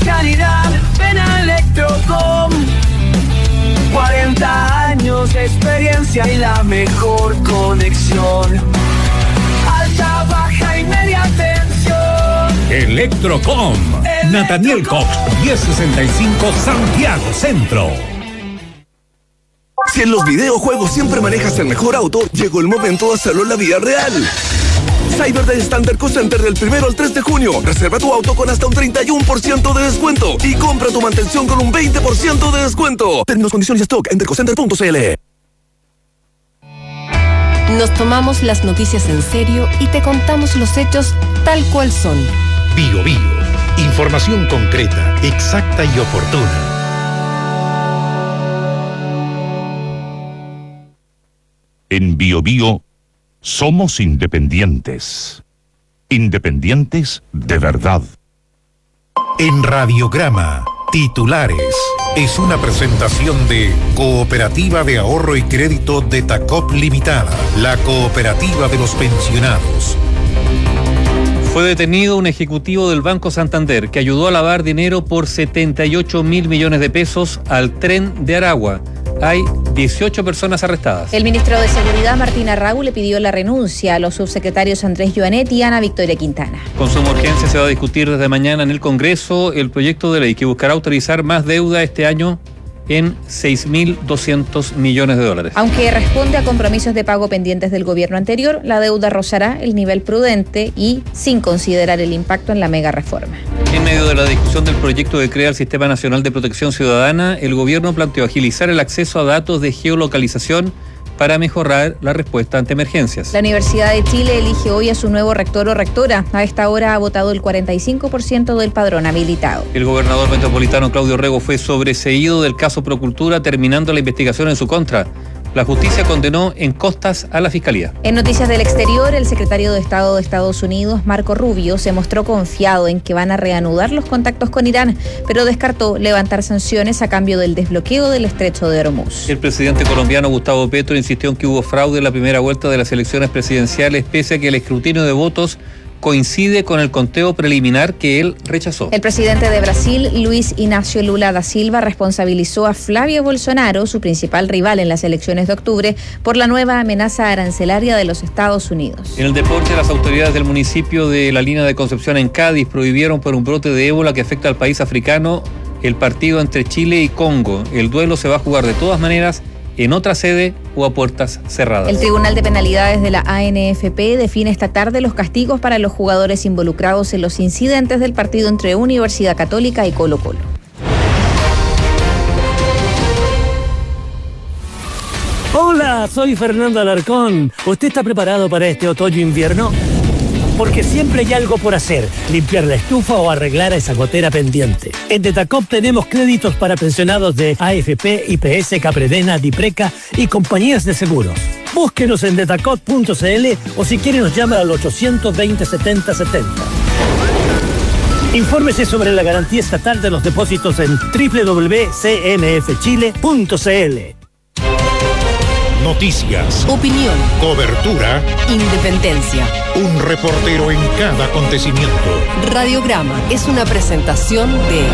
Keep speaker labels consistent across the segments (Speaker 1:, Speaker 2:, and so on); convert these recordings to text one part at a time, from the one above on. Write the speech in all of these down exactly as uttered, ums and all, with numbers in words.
Speaker 1: calidad, ven a Electrocom. cuarenta años de experiencia y la mejor conexión. Alta, baja y media tensión.
Speaker 2: Electrocom. Electrocom. Nathaniel Cox, diez sesenta y cinco, Santiago Centro.
Speaker 3: Si en los videojuegos siempre manejas el mejor auto, llegó el momento de hacerlo en la vida real. Cyber Day Standard Co Center del primero al tres de junio. Reserva tu auto con hasta un treinta y uno por ciento de descuento y compra tu mantención con un veinte por ciento de descuento. Términos, condiciones y stock en dercocenter punto c l.
Speaker 4: Nos tomamos las noticias en serio y te contamos los hechos tal cual son.
Speaker 2: Bio Bio. Información concreta, exacta y oportuna. En Bio Bio somos independientes. Independientes de verdad. En Radiograma, titulares. Es una presentación de Cooperativa de Ahorro y Crédito de Tacop Limitada, la cooperativa de los pensionados.
Speaker 5: Fue detenido un ejecutivo del Banco Santander que ayudó a lavar dinero por setenta y ocho mil millones de pesos al tren de Aragua. Hay dieciocho personas arrestadas.
Speaker 6: El ministro de Seguridad, Martín Arrau, le pidió la renuncia a los subsecretarios Andrés Joanet y Ana Victoria Quintana.
Speaker 5: Con suma urgencia se va a discutir desde mañana en el Congreso el proyecto de ley que buscará autorizar más deuda este año en seis mil doscientos millones de dólares.
Speaker 6: Aunque responde a compromisos de pago pendientes del gobierno anterior, la deuda rozará el nivel prudente y sin considerar el impacto en la mega reforma.
Speaker 5: En medio de la discusión del proyecto que crea el Sistema Nacional de Protección Ciudadana, el gobierno planteó agilizar el acceso a datos de geolocalización para mejorar la respuesta ante emergencias.
Speaker 6: La Universidad de Chile elige hoy a su nuevo rector o rectora. A esta hora ha votado el cuarenta y cinco por ciento del padrón habilitado.
Speaker 5: El gobernador metropolitano Claudio Rego fue sobreseído del caso Procultura, terminando la investigación en su contra. La justicia condenó en costas a la Fiscalía.
Speaker 6: En noticias del exterior, el secretario de Estado de Estados Unidos, Marco Rubio, se mostró confiado en que van a reanudar los contactos con Irán, pero descartó levantar sanciones a cambio del desbloqueo del estrecho de Hormuz.
Speaker 5: El presidente colombiano Gustavo Petro insistió en que hubo fraude en la primera vuelta de las elecciones presidenciales, pese a que el escrutinio de votos coincide con el conteo preliminar que él rechazó.
Speaker 6: El presidente de Brasil, Luis Inácio Lula da Silva, responsabilizó a Flavio Bolsonaro, su principal rival en las elecciones de octubre, por la nueva amenaza arancelaria de los Estados Unidos.
Speaker 5: En el deporte, las autoridades del municipio de La Línea de Concepción en Cádiz prohibieron por un brote de ébola que afecta al país africano el partido entre Chile y Congo. El duelo se va a jugar de todas maneras en otra sede o a puertas cerradas.
Speaker 6: El Tribunal de Penalidades de la A N F P define esta tarde los castigos para los jugadores involucrados en los incidentes del partido entre Universidad Católica y Colo Colo.
Speaker 7: Hola, soy Fernando Alarcón. ¿Usted está preparado para este otoño-invierno? Porque siempre hay algo por hacer, limpiar la estufa o arreglar esa gotera pendiente. En Detacop tenemos créditos para pensionados de A F P, I P S, Capredena, Dipreca y compañías de seguros. Búsquenos en detacop punto c l o si quiere nos llama al ochocientos veinte, setenta setenta. Infórmese sobre la garantía estatal de los depósitos en doble u doble u doble u punto c n f chile punto c l.
Speaker 2: Noticias,
Speaker 4: opinión,
Speaker 2: cobertura,
Speaker 4: independencia.
Speaker 2: Un reportero en cada acontecimiento.
Speaker 4: Radiograma es una presentación de...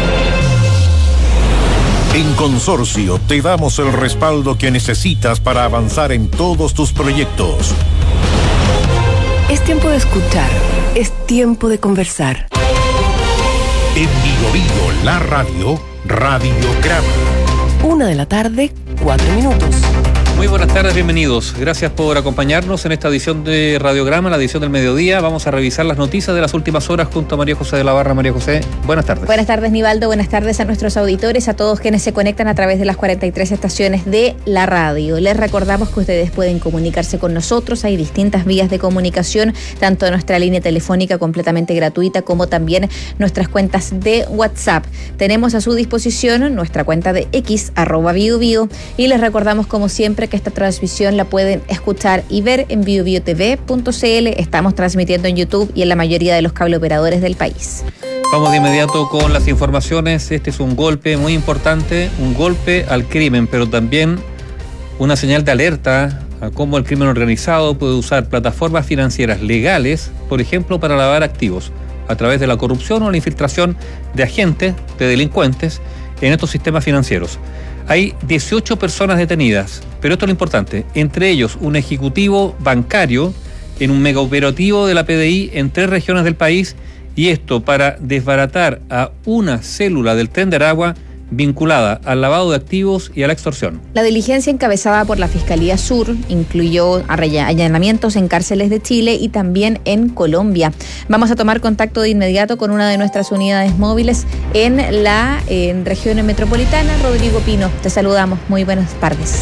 Speaker 2: En Consorcio te damos el respaldo que necesitas para avanzar en todos tus proyectos.
Speaker 4: Es tiempo de escuchar, es tiempo de conversar.
Speaker 2: En Bio Bio, la radio, Radiograma.
Speaker 4: Una de la tarde, cuatro minutos.
Speaker 5: Muy buenas tardes, bienvenidos. Gracias por acompañarnos en esta edición de Radiograma, la edición del mediodía. Vamos a revisar las noticias de las últimas horas junto a María José de la Barra. María José, buenas tardes.
Speaker 6: Buenas tardes, Nivaldo. Buenas tardes a nuestros auditores, a todos quienes se conectan a través de las cuarenta y tres estaciones de la radio. Les recordamos que ustedes pueden comunicarse con nosotros. Hay distintas vías de comunicación, tanto nuestra línea telefónica completamente gratuita como también nuestras cuentas de WhatsApp. Tenemos a su disposición nuestra cuenta de X, arroba Bio Bio, y les recordamos como siempre que esta transmisión la pueden escuchar y ver en bio bio t v punto c l. Estamos transmitiendo en YouTube y en la mayoría de los cable operadores del país.
Speaker 5: Vamos de inmediato con las informaciones. Este es un golpe muy importante, un golpe al crimen, pero también una señal de alerta a cómo el crimen organizado puede usar plataformas financieras legales, por ejemplo, para lavar activos. a través de la corrupción o la infiltración de agentes, de delincuentes, en estos sistemas financieros. Hay dieciocho personas detenidas, pero esto es lo importante, entre ellos un ejecutivo bancario en un megaoperativo de la P D I en tres regiones del país, y esto para desbaratar a una célula del Tren de Aragua vinculada al lavado de activos y a la extorsión.
Speaker 6: La diligencia encabezada por la Fiscalía Sur incluyó allanamientos en cárceles de Chile y también en Colombia. Vamos a tomar contacto de inmediato con una de nuestras unidades móviles en la en región metropolitana. Rodrigo Pino, te saludamos. Muy buenas tardes.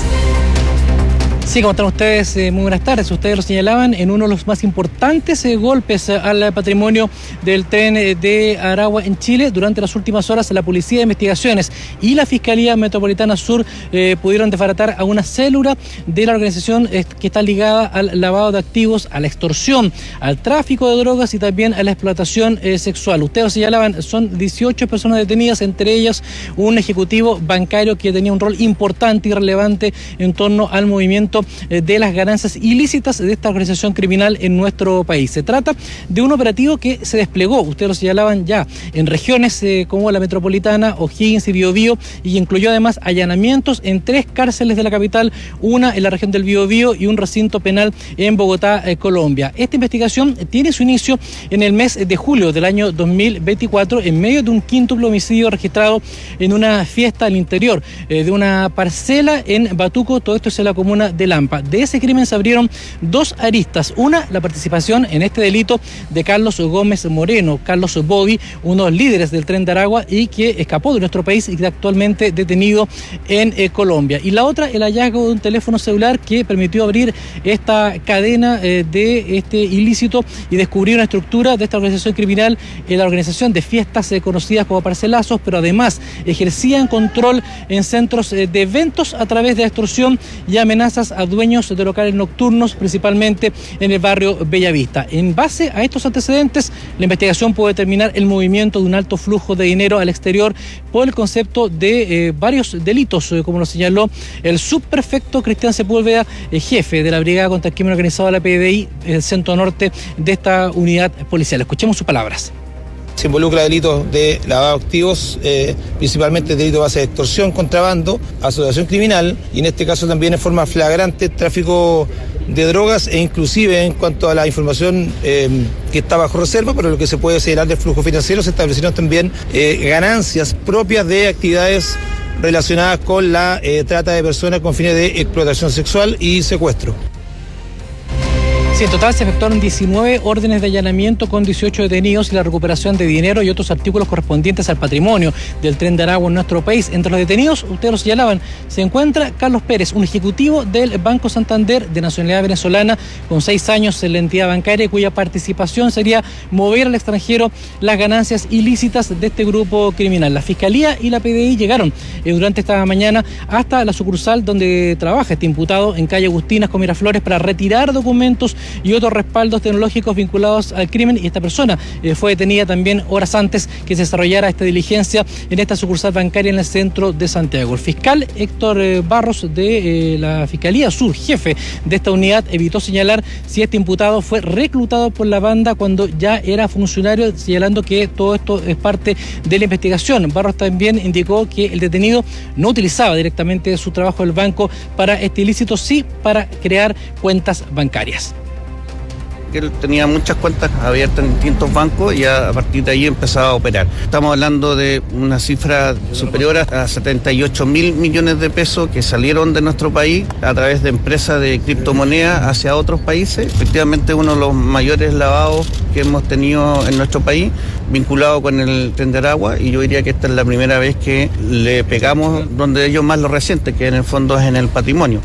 Speaker 8: Sí, ¿cómo están ustedes? Eh, muy buenas tardes. Ustedes lo señalaban en uno de los más importantes eh, golpes eh, al patrimonio del tren eh, de Aragua en Chile. Durante las últimas horas, la Policía de Investigaciones y la Fiscalía Metropolitana Sur eh, pudieron desbaratar a una célula de la organización eh, que está ligada al lavado de activos, a la extorsión, al tráfico de drogas y también a la explotación eh, sexual. Ustedes lo señalaban, son dieciocho personas detenidas, entre ellas un ejecutivo bancario que tenía un rol importante y relevante en torno al movimiento de las ganancias ilícitas de esta organización criminal en nuestro país. Se trata de un operativo que se desplegó, ustedes lo señalaban ya, en regiones eh, como la metropolitana, O'Higgins y Biobío, y incluyó además allanamientos en tres cárceles de la capital, una en la región del Biobío y un recinto penal en Bogotá, eh, Colombia. Esta investigación tiene su inicio en el mes de julio del año dos mil veinticuatro, en medio de un quíntuple homicidio registrado en una fiesta al interior eh, de una parcela en Batuco, todo esto es en la comuna de Lampa. De ese crimen se abrieron dos aristas. Una, la participación en este delito de Carlos Gómez Moreno, Carlos Bobby, uno de los líderes del Tren de Aragua y que escapó de nuestro país y que está actualmente detenido en eh, Colombia. Y la otra, el hallazgo de un teléfono celular que permitió abrir esta cadena eh, de este ilícito y descubrir una estructura de esta organización criminal, en la organización de fiestas eh, conocidas como parcelazos, pero además ejercían control en centros eh, de eventos a través de extorsión y amenazas a dueños de locales nocturnos, principalmente en el barrio Bellavista. En base a estos antecedentes, la investigación puede determinar el movimiento de un alto flujo de dinero al exterior por el concepto de eh, varios delitos, eh, como lo señaló el subprefecto Cristian Sepúlveda, eh, jefe de la Brigada contra el Crimen Organizado de la P D I, el centro norte de esta unidad policial. Escuchemos sus palabras.
Speaker 9: Se involucra delitos de lavado de activos, eh, principalmente delito de base de extorsión, contrabando, asociación criminal y en este caso también en forma flagrante tráfico de drogas e inclusive en cuanto a la información eh, que está bajo reserva, pero lo que se puede señalar del flujo financiero, se establecieron también eh, ganancias propias de actividades relacionadas con la eh, trata de personas con fines de explotación sexual y secuestro.
Speaker 8: Sí, en total se efectuaron diecinueve órdenes de allanamiento con dieciocho detenidos y la recuperación de dinero y otros artículos correspondientes al patrimonio del Tren de Aragua en nuestro país. Entre los detenidos, ustedes lo señalaban, se encuentra Carlos Pérez, un ejecutivo del Banco Santander de nacionalidad venezolana, con seis años en la entidad bancaria, cuya participación sería mover al extranjero las ganancias ilícitas de este grupo criminal. La Fiscalía y la P D I llegaron eh, durante esta mañana hasta la sucursal donde trabaja este imputado en calle Agustinas con Miraflores para retirar documentos y otros respaldos tecnológicos vinculados al crimen, y esta persona eh, fue detenida también horas antes que se desarrollara esta diligencia en esta sucursal bancaria en el centro de Santiago. El fiscal Héctor eh, Barros de eh, la Fiscalía Sur, jefe de esta unidad, evitó señalar si este imputado fue reclutado por la banda cuando ya era funcionario, señalando que todo esto es parte de la investigación. Barros también indicó que el detenido no utilizaba directamente su trabajo del banco para este ilícito, sí para crear cuentas bancarias.
Speaker 10: Él tenía muchas cuentas abiertas en distintos bancos y a partir de ahí empezaba a operar. Estamos hablando de una cifra superior a setenta y ocho mil millones de pesos que salieron de nuestro país a través de empresas de criptomonedas hacia otros países. Efectivamente, uno de los mayores lavados que hemos tenido en nuestro país, vinculado con el Tren de Aragua, y yo diría que esta es la primera vez que le pegamos donde ellos más lo resienten, que en el fondo es en el patrimonio.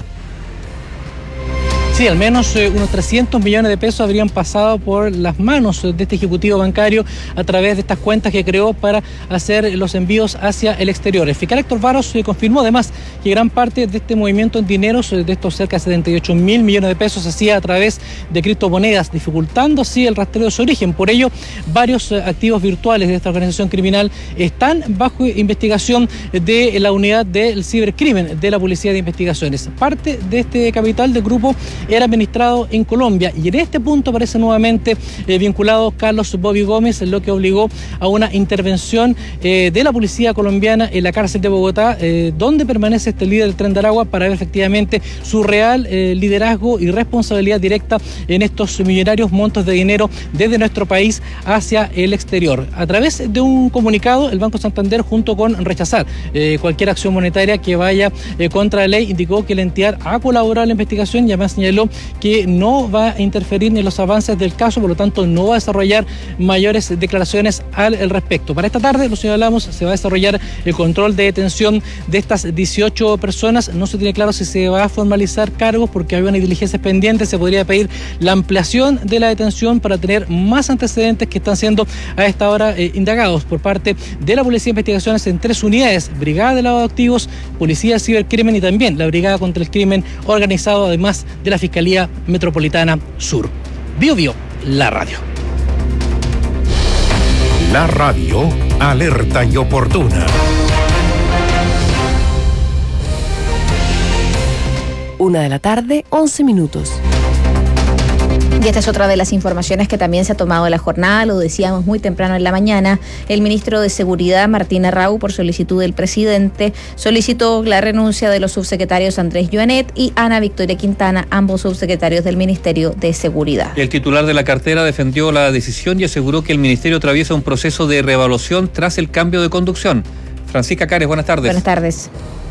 Speaker 8: Sí, al menos eh, unos trescientos millones de pesos habrían pasado por las manos de este ejecutivo bancario a través de estas cuentas que creó para hacer los envíos hacia el exterior. El fiscal Héctor Barros eh, confirmó además que gran parte de este movimiento en dineros, eh, de estos cerca de setenta y ocho mil millones de pesos, se hacía a través de criptomonedas, dificultando así el rastreo de su origen. Por ello, varios eh, activos virtuales de esta organización criminal están bajo investigación de la unidad del cibercrimen de la Policía de Investigaciones. Parte de este capital del grupo era administrado en Colombia. Y en este punto aparece nuevamente eh, vinculado Carlos Bobby Gómez, lo que obligó a una intervención eh, de la policía colombiana en la cárcel de Bogotá, eh, donde permanece este líder del Tren de Aragua, para ver efectivamente su real eh, liderazgo y responsabilidad directa en estos millonarios montos de dinero desde nuestro país hacia el exterior. A través de un comunicado, el Banco Santander, junto con rechazar eh, cualquier acción monetaria que vaya eh, contra la ley, indicó que la entidad ha colaborado en la investigación y además señaló que no va a interferir en los avances del caso, por lo tanto no va a desarrollar mayores declaraciones al respecto. Para esta tarde, lo señalamos, se va a desarrollar el control de detención de estas dieciocho personas. No se tiene claro si se va a formalizar cargos porque hay una diligencia pendiente. Se podría pedir la ampliación de la detención para tener más antecedentes que están siendo a esta hora eh, indagados por parte de la Policía de Investigaciones en tres unidades: Brigada de Lavado de Activos, Policía de Cibercrimen y también la Brigada contra el Crimen Organizado, además de la Fiscalía Metropolitana Sur. Bio Bio, la radio.
Speaker 2: La radio alerta y oportuna.
Speaker 4: Una de la tarde, once minutos.
Speaker 6: Y esta es otra de las informaciones que también se ha tomado en la jornada, lo decíamos muy temprano en la mañana. El ministro de Seguridad, Martín Arrau, por solicitud del presidente, solicitó la renuncia de los subsecretarios Andrés Joanet y Ana Victoria Quintana, ambos subsecretarios del Ministerio de Seguridad.
Speaker 5: El titular de la cartera defendió la decisión y aseguró que el ministerio atraviesa un proceso de reevaluación tras el cambio de conducción. Francisca Cares, buenas tardes.
Speaker 6: Buenas tardes.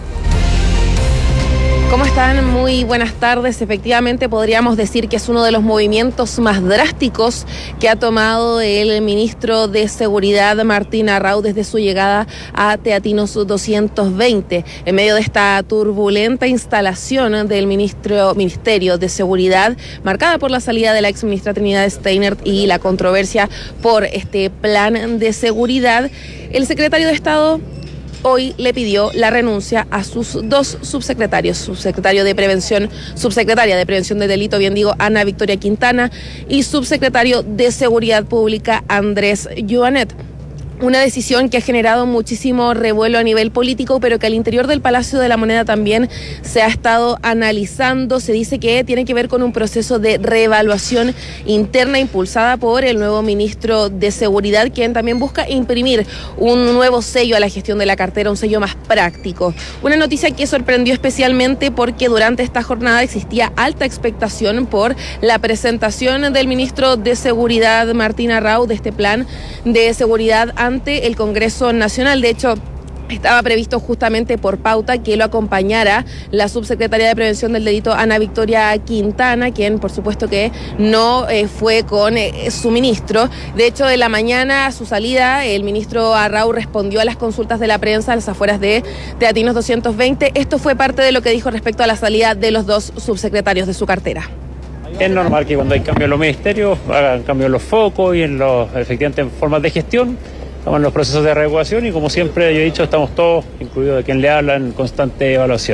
Speaker 11: ¿Cómo están? Muy buenas tardes. Efectivamente, podríamos decir que es uno de los movimientos más drásticos que ha tomado el ministro de Seguridad, Martín Arrau, desde su llegada a Teatinos doscientos veinte. En medio de esta turbulenta instalación del ministro, Ministerio de Seguridad, marcada por la salida de la exministra Trinidad Steinert y la controversia por este plan de seguridad, el secretario de Estado hoy le pidió la renuncia a sus dos subsecretarios, subsecretario de Prevención, subsecretaria de Prevención de Delito, bien digo, Ana Victoria Quintana, y subsecretario de Seguridad Pública, Andrés Joanet. Una decisión que ha generado muchísimo revuelo a nivel político, pero que al interior del Palacio de la Moneda también se ha estado analizando. Se dice que tiene que ver con un proceso de reevaluación interna impulsada por el nuevo ministro de Seguridad, quien también busca imprimir un nuevo sello a la gestión de la cartera, un sello más práctico. Una noticia que sorprendió especialmente porque durante esta jornada existía alta expectación por la presentación del ministro de Seguridad, Martín Arrau, de este plan de seguridad ante el Congreso Nacional. De hecho, estaba previsto justamente por pauta que lo acompañara la subsecretaria de Prevención del Delito, Ana Victoria Quintana, quien por supuesto que no eh, fue con eh, su ministro. De hecho, en la mañana, a su salida, el ministro Arrau respondió a las consultas de la prensa a las afueras de Teatinos doscientos veinte. Esto fue parte de lo que dijo respecto a la salida de los dos subsecretarios de su cartera.
Speaker 12: Es normal que cuando hay cambios en los ministerios, hagan cambios en los focos y en los, efectivamente, en formas de gestión. Estamos en los procesos de reevaluación y, como siempre yo he dicho, estamos todos, incluido de quien le habla, en constante evaluación.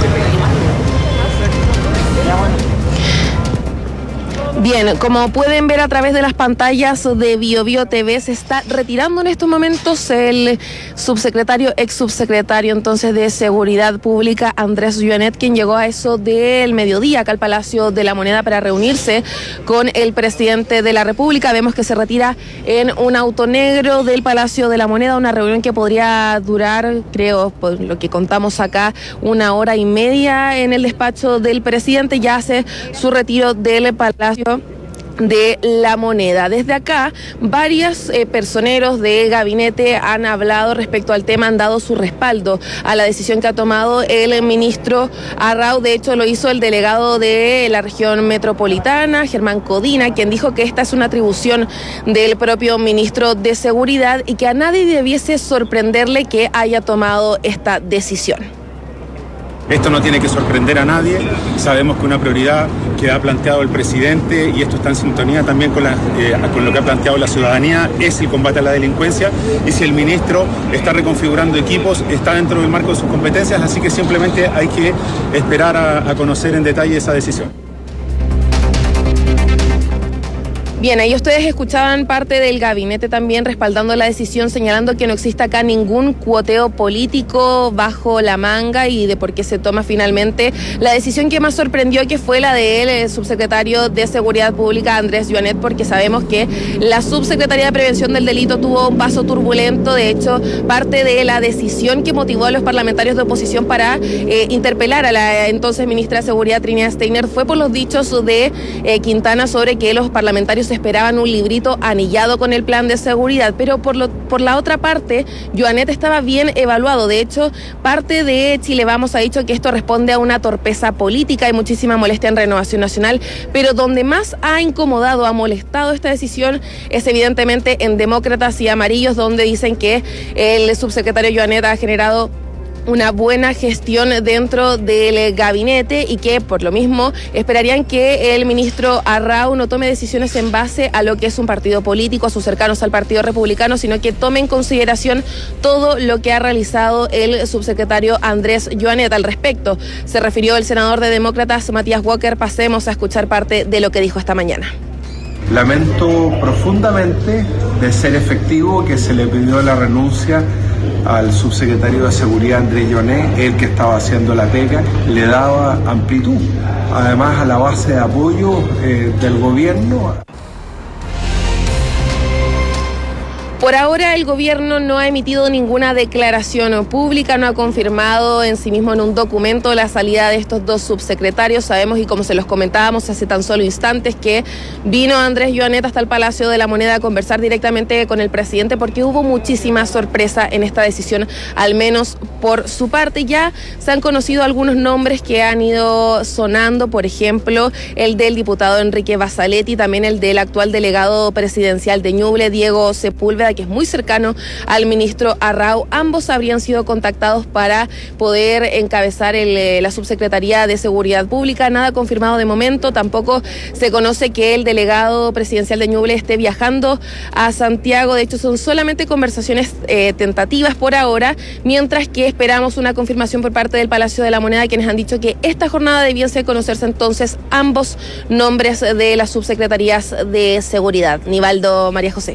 Speaker 11: Bien, como pueden ver a través de las pantallas de Bio Bio T V, se está retirando en estos momentos el subsecretario, ex subsecretario entonces de Seguridad Pública, Andrés Joanet, quien llegó a eso del mediodía acá al Palacio de la Moneda para reunirse con el presidente de la República. Vemos que se retira en un auto negro del Palacio de la Moneda, una reunión que podría durar, creo, por lo que contamos acá, una hora y media en el despacho del presidente. Ya hace su retiro del Palacio de la Moneda. Desde acá, varios eh, personeros de gabinete han hablado respecto al tema, han dado su respaldo a la decisión que ha tomado el ministro Arrau. De hecho, lo hizo el delegado de la región metropolitana, Germán Codina, quien dijo que esta es una atribución del propio ministro de Seguridad y que a nadie debiese sorprenderle que haya tomado esta decisión.
Speaker 13: Esto no tiene que sorprender a nadie. Sabemos que una prioridad que ha planteado el presidente, y esto está en sintonía también con, la, eh, con lo que ha planteado la ciudadanía, es el combate a la delincuencia. Y si el ministro está reconfigurando equipos, está dentro del marco de sus competencias, así que simplemente hay que esperar a, a conocer en detalle esa decisión.
Speaker 11: Bien, ahí ustedes escuchaban parte del gabinete también respaldando la decisión, señalando que no existe acá ningún cuoteo político bajo la manga y de por qué se toma finalmente la decisión que más sorprendió, que fue la del eh, subsecretario de Seguridad Pública, Andrés Joanet, porque sabemos que la subsecretaría de Prevención del Delito tuvo un paso turbulento. De hecho, parte de la decisión que motivó a los parlamentarios de oposición para eh, interpelar a la entonces ministra de Seguridad, Trinidad Steiner, fue por los dichos de eh, Quintana sobre que los parlamentarios esperaban un librito anillado con el plan de seguridad, pero por, lo, por la otra parte, Joanet estaba bien evaluado. De hecho, parte de Chile Vamos ha dicho que esto responde a una torpeza política y muchísima molestia en Renovación Nacional, pero donde más ha incomodado, ha molestado esta decisión es evidentemente en Demócratas y Amarillos, donde dicen que el subsecretario Joanet ha generado una buena gestión dentro del gabinete y que por lo mismo esperarían que el ministro Arrau no tome decisiones en base a lo que es un partido político, a sus cercanos al Partido Republicano, sino que tome en consideración todo lo que ha realizado el subsecretario Andrés Joanet. Al respecto se refirió el senador de Demócratas, Matías Walker. Pasemos a escuchar parte de lo que dijo esta mañana.
Speaker 14: Lamento profundamente, de ser efectivo, que se le pidió la renuncia al subsecretario de Seguridad Andrés Joanet, el que estaba haciendo la pega, le daba amplitud, además a la base de apoyo eh, del gobierno.
Speaker 11: Por ahora el gobierno no ha emitido ninguna declaración pública, no ha confirmado en sí mismo en un documento la salida de estos dos subsecretarios. Sabemos, y como se los comentábamos hace tan solo instantes, que vino Andrés Joanet hasta el Palacio de la Moneda a conversar directamente con el presidente porque hubo muchísima sorpresa en esta decisión, al menos por su parte. Ya se han conocido algunos nombres que han ido sonando, por ejemplo, el del diputado Enrique Basaletti, también el del actual delegado presidencial de Ñuble, Diego Sepúlveda, que es muy cercano al ministro Arrau. Ambos habrían sido contactados para poder encabezar el, la subsecretaría de Seguridad Pública. Nada confirmado de momento. Tampoco se conoce que el delegado presidencial de Ñuble esté viajando a Santiago. De hecho, son solamente conversaciones eh, tentativas por ahora, mientras que esperamos una confirmación por parte del Palacio de la Moneda, quienes han dicho que esta jornada debiese conocerse entonces ambos nombres de las subsecretarías de Seguridad. Nivaldo, María José.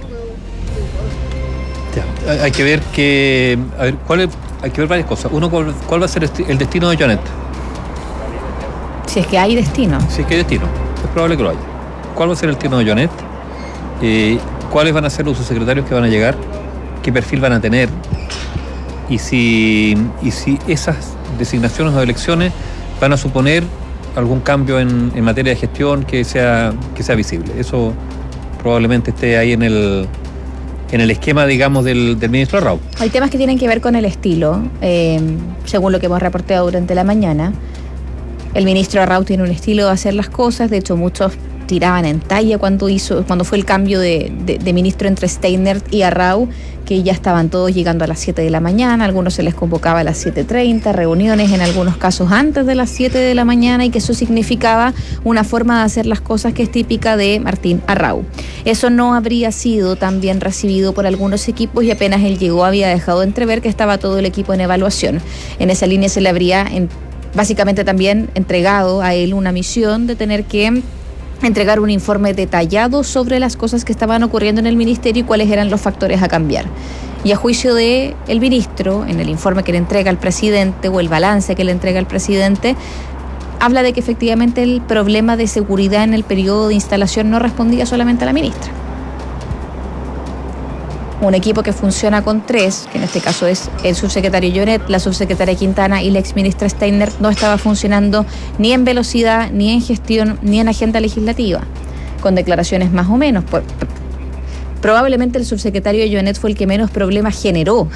Speaker 5: Hay que ver que, a ver, ¿cuál es, hay que ver varias cosas. Uno, ¿cuál, cuál va a ser el destino de Joanet?
Speaker 6: Si es que hay destino.
Speaker 5: Si es que hay destino, es probable que lo haya. ¿Cuál va a ser el destino de Joanet? Eh, ¿Cuáles van a ser los subsecretarios que van a llegar? ¿Qué perfil van a tener? Y si, y si esas designaciones o elecciones van a suponer algún cambio en, en materia de gestión que sea, que sea visible. Eso probablemente esté ahí en el... en el esquema, digamos, del, del ministro Arrau.
Speaker 6: Hay temas que tienen que ver con el estilo, eh, según lo que hemos reportado durante la mañana. El ministro Arrau tiene un estilo de hacer las cosas, de hecho muchos tiraban en talla cuando hizo, cuando fue el cambio de, de, de ministro entre Steiner y Arrau, que ya estaban todos llegando a las siete de la mañana, a algunos se les convocaba a las siete treinta, reuniones en algunos casos antes de las siete de la mañana, y que eso significaba una forma de hacer las cosas que es típica de Martín Arrau. Eso no habría sido tan bien recibido por algunos equipos, y apenas él llegó había dejado entrever que estaba todo el equipo en evaluación. En esa línea se le habría en, básicamente también entregado a él una misión de tener que entregar un informe detallado sobre las cosas que estaban ocurriendo en el ministerio y cuáles eran los factores a cambiar. Y a juicio de el ministro, en el informe que le entrega al presidente o el balance que le entrega al presidente, habla de que efectivamente el problema de seguridad en el periodo de instalación no respondía solamente a la ministra. Un equipo que funciona con tres, que en este caso es el subsecretario Joanet, la subsecretaria Quintana y la exministra Steiner, no estaba funcionando ni en velocidad, ni en gestión, ni en agenda legislativa, con declaraciones más o menos. Probablemente el subsecretario Joanet fue el que menos problemas generó,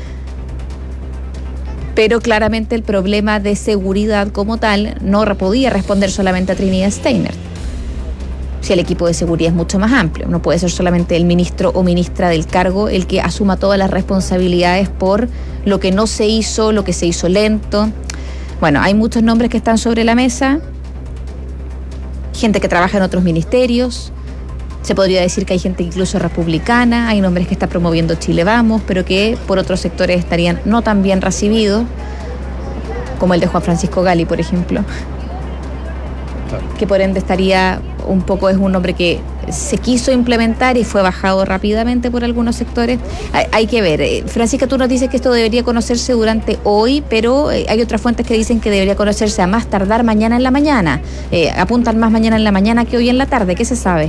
Speaker 6: pero claramente el problema de seguridad como tal no podía responder solamente a Trinidad Steiner. Si el equipo de seguridad es mucho más amplio, no puede ser solamente el ministro o ministra del cargo el que asuma todas las responsabilidades por lo que no se hizo, lo que se hizo lento. Bueno, hay muchos nombres que están sobre la mesa, gente que trabaja en otros ministerios, se podría decir que hay gente incluso republicana, hay nombres que está promoviendo Chile Vamos, pero que por otros sectores estarían no tan bien recibidos, como el de Juan Francisco Gali, por ejemplo. que por ende estaría un poco, es un nombre que se quiso implementar y fue bajado rápidamente por algunos sectores. Hay, hay que ver. Eh, Francisca, tú nos dices que esto debería conocerse durante hoy, pero eh, hay otras fuentes que dicen que debería conocerse a más tardar mañana en la mañana. Eh, apuntan más mañana en la mañana que hoy en la tarde. ¿Qué se sabe?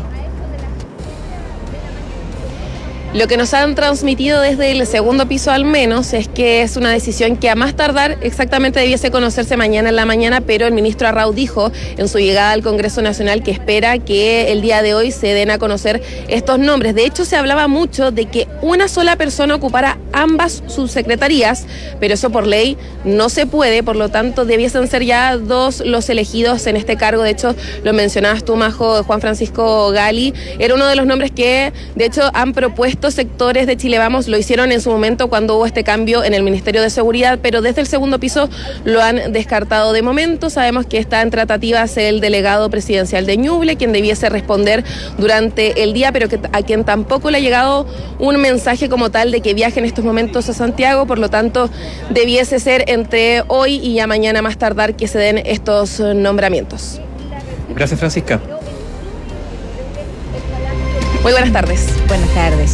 Speaker 11: Lo que nos han transmitido desde el segundo piso al menos es que es una decisión que a más tardar exactamente debiese conocerse mañana en la mañana, pero el ministro Arrau dijo en su llegada al Congreso Nacional que espera que el día de hoy se den a conocer estos nombres. De hecho, se hablaba mucho de que una sola persona ocupara ambas subsecretarías, pero eso por ley no se puede, por lo tanto debiesen ser ya dos los elegidos en este cargo. De hecho, lo mencionabas tú, Majo, Juan Francisco Gali, era uno de los nombres que de hecho han propuesto sectores de Chile Vamos, lo hicieron en su momento cuando hubo este cambio en el Ministerio de Seguridad, pero desde el segundo piso lo han descartado de momento. Sabemos que está en tratativas el delegado presidencial de Ñuble, quien debiese responder durante el día, pero que, a quien tampoco le ha llegado un mensaje como tal de que viaje en estos momentos a Santiago, por lo tanto debiese ser entre hoy y ya mañana más tardar que se den estos nombramientos.
Speaker 5: Gracias, Francisca.
Speaker 11: Muy buenas tardes.
Speaker 6: Buenas tardes.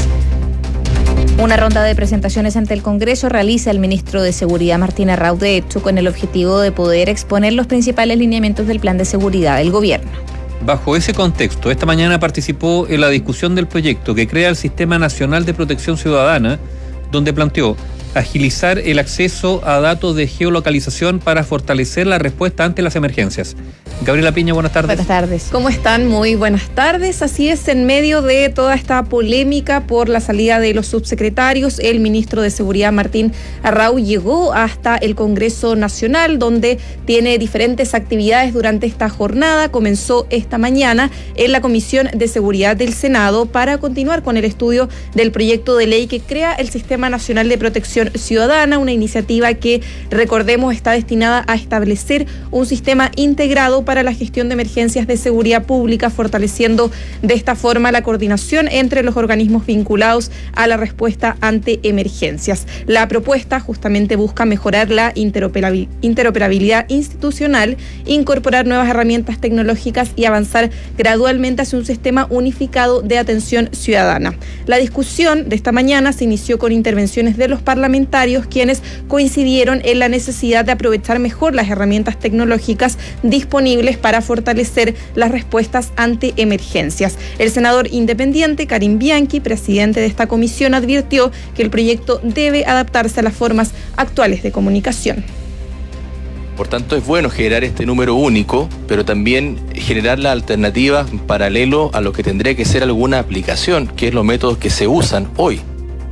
Speaker 6: Una ronda de presentaciones ante el Congreso realiza el ministro de Seguridad Martín Arrau, de hecho, con el objetivo de poder exponer los principales lineamientos del plan de seguridad del gobierno.
Speaker 5: Bajo ese contexto, esta mañana participó en la discusión del proyecto que crea el Sistema Nacional de Protección Ciudadana, donde planteó agilizar el acceso a datos de geolocalización para fortalecer la respuesta ante las emergencias. Gabriela Piña, buenas tardes.
Speaker 6: Buenas tardes.
Speaker 15: ¿Cómo están? Muy buenas tardes. Así es, en medio de toda esta polémica por la salida de los subsecretarios, el ministro de Seguridad Martín Arrau llegó hasta el Congreso Nacional, donde tiene diferentes actividades durante esta jornada. Comenzó esta mañana en la Comisión de Seguridad del Senado para continuar con el estudio del proyecto de ley que crea el Sistema Nacional de Protección Ciudadana, una iniciativa que, recordemos, está destinada a establecer un sistema integrado para la gestión de emergencias de seguridad pública, fortaleciendo de esta forma la coordinación entre los organismos vinculados a la respuesta ante emergencias. La propuesta justamente busca mejorar la interoperabilidad institucional, incorporar nuevas herramientas tecnológicas y avanzar gradualmente hacia un sistema unificado de atención ciudadana. La discusión de esta mañana se inició con intervenciones de los parlamentarios quienes coincidieron en la necesidad de aprovechar mejor las herramientas tecnológicas disponibles para fortalecer las respuestas ante emergencias. El senador independiente Karim Bianchi, presidente de esta comisión, advirtió que el proyecto debe adaptarse a las formas actuales de comunicación.
Speaker 16: Por tanto, es bueno generar este número único, pero también generar la alternativa en paralelo a lo que tendría que ser alguna aplicación, que es los métodos que se usan hoy.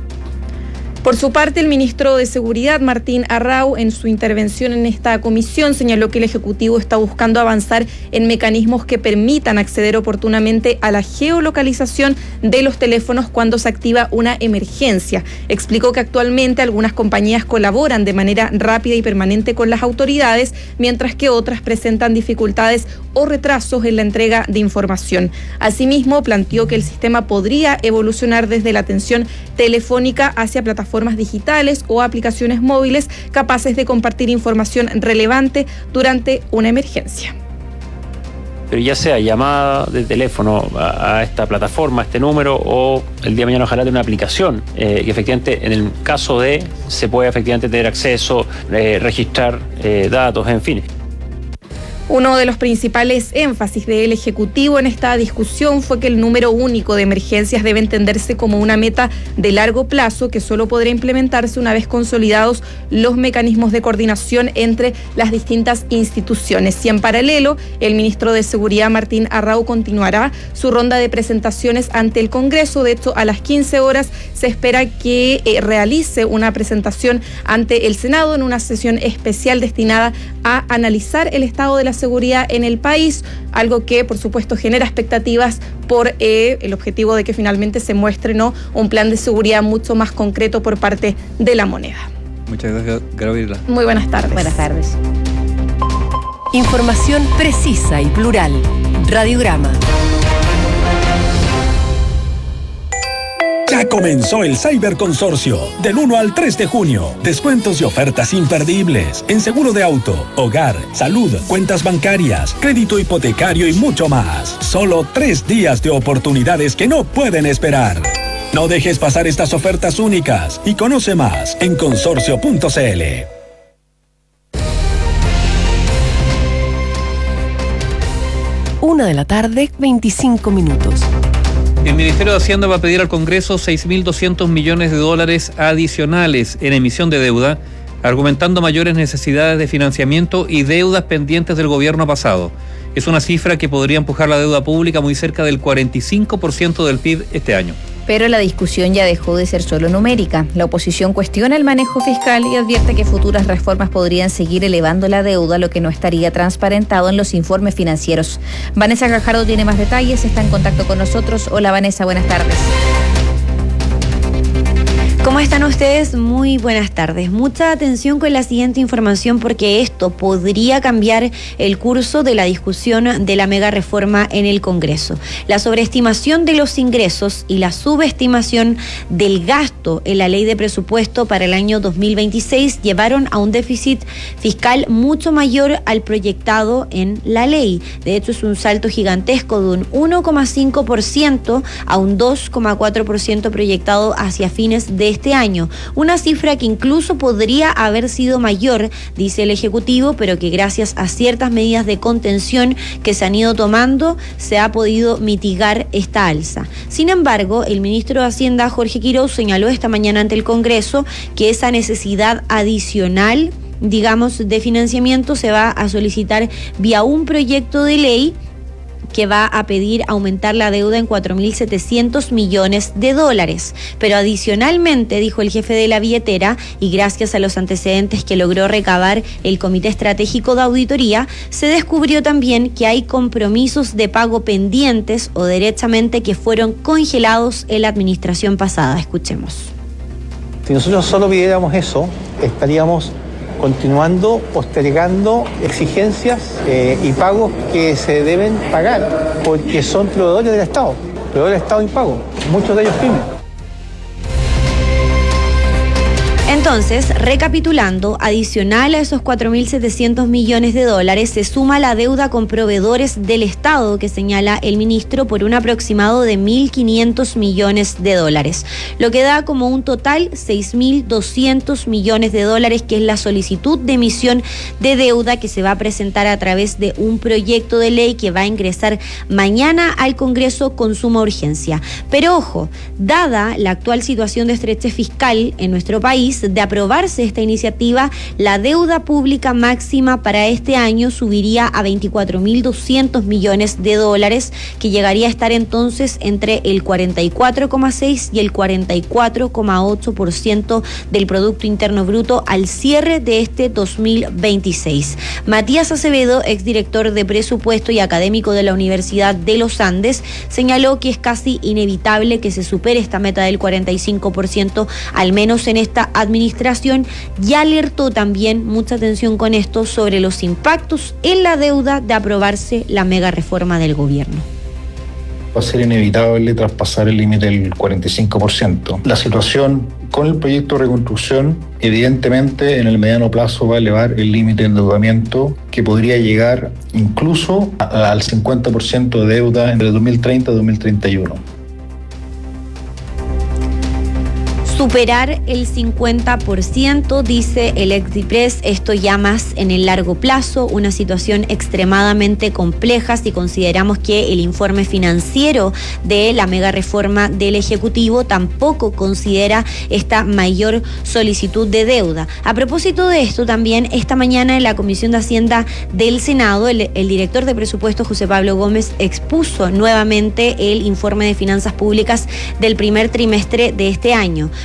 Speaker 15: Por su parte, el ministro de Seguridad, Martín Arrau, en su intervención en esta comisión, señaló que el Ejecutivo está buscando avanzar en mecanismos que permitan acceder oportunamente a la geolocalización de los teléfonos cuando se activa una emergencia. Explicó que actualmente algunas compañías colaboran de manera rápida y permanente con las autoridades, mientras que otras presentan dificultades o retrasos en la entrega de información. Asimismo, planteó que el sistema podría evolucionar desde la atención telefónica hacia plataformas digitales o aplicaciones móviles capaces de compartir información relevante durante una emergencia.
Speaker 12: Pero ya sea llamada de teléfono a, a esta plataforma, a este número, o el día de mañana ojalá de una aplicación, eh, que efectivamente en el caso de se puede efectivamente tener acceso, eh, registrar eh, datos, en fin.
Speaker 15: Uno de los principales énfasis del Ejecutivo en esta discusión fue que el número único de emergencias debe entenderse como una meta de largo plazo que solo podrá implementarse una vez consolidados los mecanismos de coordinación entre las distintas instituciones. Y en paralelo, el ministro de Seguridad, Martín Arrau, continuará su ronda de presentaciones ante el Congreso. De hecho, a las quince horas se espera que eh, realice una presentación ante el Senado en una sesión especial destinada a analizar el estado de la seguridad en el país, algo que por supuesto genera expectativas por eh, el objetivo de que finalmente se muestre, ¿no?, un plan de seguridad mucho más concreto por parte de la moneda.
Speaker 5: Muchas gracias, Gabriela.
Speaker 15: Muy buenas tardes.
Speaker 6: Buenas tardes.
Speaker 4: Información precisa y plural. Radiograma.
Speaker 17: Ya comenzó el Cyberconsorcio, del uno al tres de junio. Descuentos y ofertas imperdibles en seguro de auto, hogar, salud, cuentas bancarias, crédito hipotecario y mucho más. Solo tres días de oportunidades que no pueden esperar. No dejes pasar estas ofertas únicas y conoce más en consorcio punto c l.
Speaker 4: Una de la tarde, veinticinco minutos.
Speaker 5: El Ministerio de Hacienda va a pedir al Congreso seis mil doscientos millones de dólares adicionales en emisión de deuda, argumentando mayores necesidades de financiamiento y deudas pendientes del gobierno pasado. Es una cifra que podría empujar la deuda pública muy cerca del cuarenta y cinco por ciento del P I B este año.
Speaker 6: Pero la discusión ya dejó de ser solo numérica. La oposición cuestiona el manejo fiscal y advierte que futuras reformas podrían seguir elevando la deuda, lo que no estaría transparentado en los informes financieros. Vanessa Gajardo tiene más detalles, está en contacto con nosotros. Hola Vanessa, buenas tardes.
Speaker 18: ¿Cómo están ustedes? Muy buenas tardes. Mucha atención con la siguiente información porque esto podría cambiar el curso de la discusión de la mega reforma en el Congreso. La sobreestimación de los ingresos y la subestimación del gasto en la ley de presupuesto para el año dos mil veintiséis llevaron a un déficit fiscal mucho mayor al proyectado en la ley. De hecho, es un salto gigantesco de un uno coma cinco por ciento a un dos coma cuatro por ciento proyectado hacia fines de este año, una cifra que incluso podría haber sido mayor, dice el Ejecutivo, pero que gracias a ciertas medidas de contención que se han ido tomando, se ha podido mitigar esta alza. Sin embargo, el ministro de Hacienda, Jorge Quiroz, señaló esta mañana ante el Congreso que esa necesidad adicional, digamos, de financiamiento se va a solicitar vía un proyecto de ley que va a pedir aumentar la deuda en cuatro mil setecientos millones de dólares. Pero adicionalmente, dijo el jefe de la billetera, y gracias a los antecedentes que logró recabar el Comité Estratégico de Auditoría, se descubrió también que hay compromisos de pago pendientes o derechamente que fueron congelados en la administración pasada. Escuchemos.
Speaker 19: Si nosotros solo pidiéramos eso, estaríamos continuando postergando exigencias eh, y pagos que se deben pagar porque son proveedores del Estado, proveedores del Estado impago, muchos de ellos pymes.
Speaker 18: Entonces, recapitulando, adicional a esos cuatro mil setecientos millones de dólares, se suma la deuda con proveedores del Estado que señala el ministro por un aproximado de mil quinientos millones de dólares, lo que da como un total seis mil doscientos millones de dólares, que es la solicitud de emisión de deuda que se va a presentar a través de un proyecto de ley que va a ingresar mañana al Congreso con suma urgencia. Pero ojo, dada la actual situación de estrechez fiscal en nuestro país, de aprobarse esta iniciativa, la deuda pública máxima para este año subiría a veinticuatro mil doscientos millones de dólares, que llegaría a estar entonces entre el cuarenta y cuatro coma seis y el cuarenta y cuatro coma ocho por ciento del Producto Interno Bruto al cierre de este dos mil veintiséis. Matías Acevedo, exdirector de presupuesto y académico de la Universidad de los Andes, señaló que es casi inevitable que se supere esta meta del cuarenta y cinco por ciento, al menos en esta administración. administración y alertó también, mucha atención con esto, sobre los impactos en la deuda de aprobarse la mega reforma del gobierno.
Speaker 20: Va a ser inevitable traspasar el límite del cuarenta y cinco por ciento. La situación con el proyecto de reconstrucción, evidentemente, en el mediano plazo va a elevar el límite de endeudamiento, que podría llegar incluso a, al cincuenta por ciento de deuda entre dos mil treinta y dos mil treinta y uno.
Speaker 18: Superar el cincuenta por ciento, dice el Exdipres, esto ya más en el largo plazo, una situación extremadamente compleja si consideramos que el informe financiero de la mega reforma del Ejecutivo tampoco considera esta mayor solicitud de deuda. A propósito de esto, también esta mañana en la Comisión de Hacienda del Senado, el, el director de presupuesto, José Pablo Gómez, expuso nuevamente el informe de finanzas públicas del primer trimestre de este año.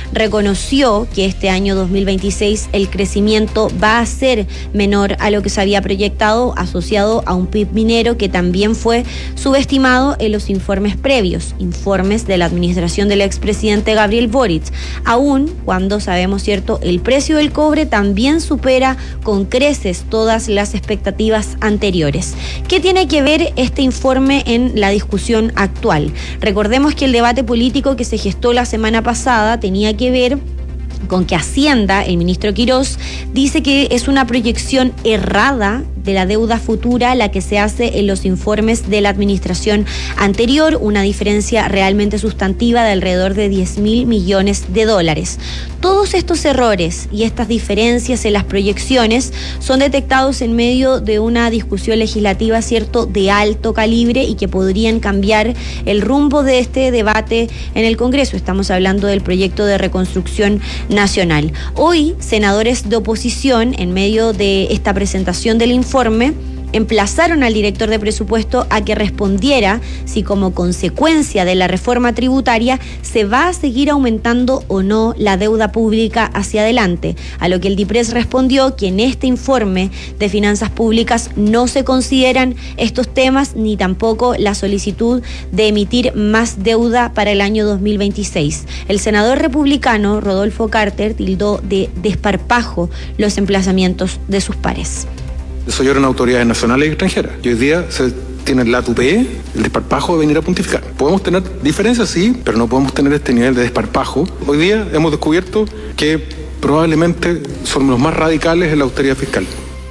Speaker 18: reconoció que este año dos mil veintiséis el crecimiento va a ser menor a lo que se había proyectado, asociado a un P I B minero que también fue subestimado en los informes previos, informes de la administración del expresidente Gabriel Boric, aún cuando sabemos, cierto, el precio del cobre también supera con creces todas las expectativas anteriores. ¿Qué tiene que ver este informe en la discusión actual? Recordemos que el debate político que se gestó la semana pasada tenía que ver con que Hacienda, el ministro Quirós, dice que es una proyección errada de la deuda futura la que se hace en los informes de la administración anterior, una diferencia realmente sustantiva de alrededor de diez mil millones de dólares. Todos estos errores y estas diferencias en las proyecciones son detectados en medio de una discusión legislativa, cierto, de alto calibre y que podrían cambiar el rumbo de este debate en el Congreso. Estamos hablando del proyecto de reconstrucción nacional. Hoy, senadores de oposición, en medio de esta presentación del informe, emplazaron al director de presupuesto a que respondiera si como consecuencia de la reforma tributaria se va a seguir aumentando o no la deuda pública hacia adelante, a lo que el DIPRES respondió que en este informe de finanzas públicas no se consideran estos temas ni tampoco la solicitud de emitir más deuda para el año dos mil veintiséis. El senador republicano Rodolfo Carter tildó de desparpajo los emplazamientos de sus pares.
Speaker 21: Eso ya eran autoridades nacionales y extranjeras. Y hoy día se tiene la tupé, el desparpajo de venir a pontificar. Podemos tener diferencias, sí, pero no podemos tener este nivel de desparpajo. Hoy día hemos descubierto que probablemente son los más radicales en la austeridad fiscal.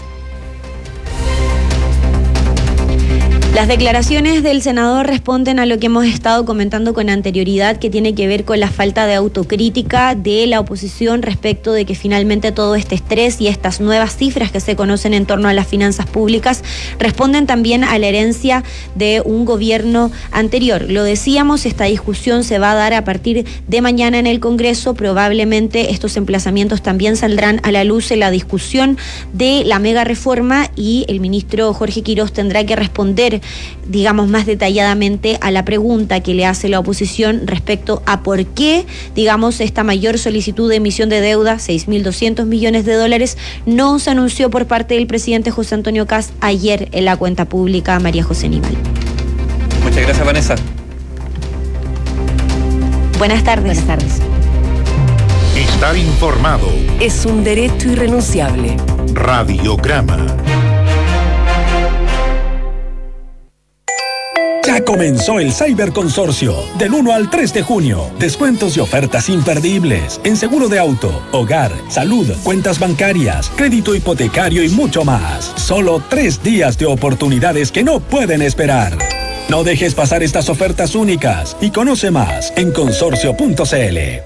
Speaker 18: Las declaraciones del senador responden a lo que hemos estado comentando con anterioridad, que tiene que ver con la falta de autocrítica de la oposición respecto de que finalmente todo este estrés y estas nuevas cifras que se conocen en torno a las finanzas públicas responden también a la herencia de un gobierno anterior. Lo decíamos, esta discusión se va a dar a partir de mañana en el Congreso. Probablemente estos emplazamientos también saldrán a la luz en la discusión de la mega reforma y el ministro Jorge Quirós tendrá que responder, digamos, más detalladamente a la pregunta que le hace la oposición respecto a por qué, digamos, esta mayor solicitud de emisión de deuda, seis mil doscientos millones de dólares, no se anunció por parte del presidente José Antonio Kast ayer en la cuenta pública María José Nival.
Speaker 5: Muchas gracias, Vanessa.
Speaker 18: Buenas tardes. Buenas tardes.
Speaker 2: Estar informado
Speaker 4: es un derecho irrenunciable.
Speaker 2: Radiograma.
Speaker 17: Ya comenzó el Cyberconsorcio. Del uno al tres de junio. Descuentos y ofertas imperdibles en seguro de auto, hogar, salud, cuentas bancarias, crédito hipotecario y mucho más. Solo tres días de oportunidades que no pueden esperar. No dejes pasar estas ofertas únicas y conoce más en consorcio punto c l.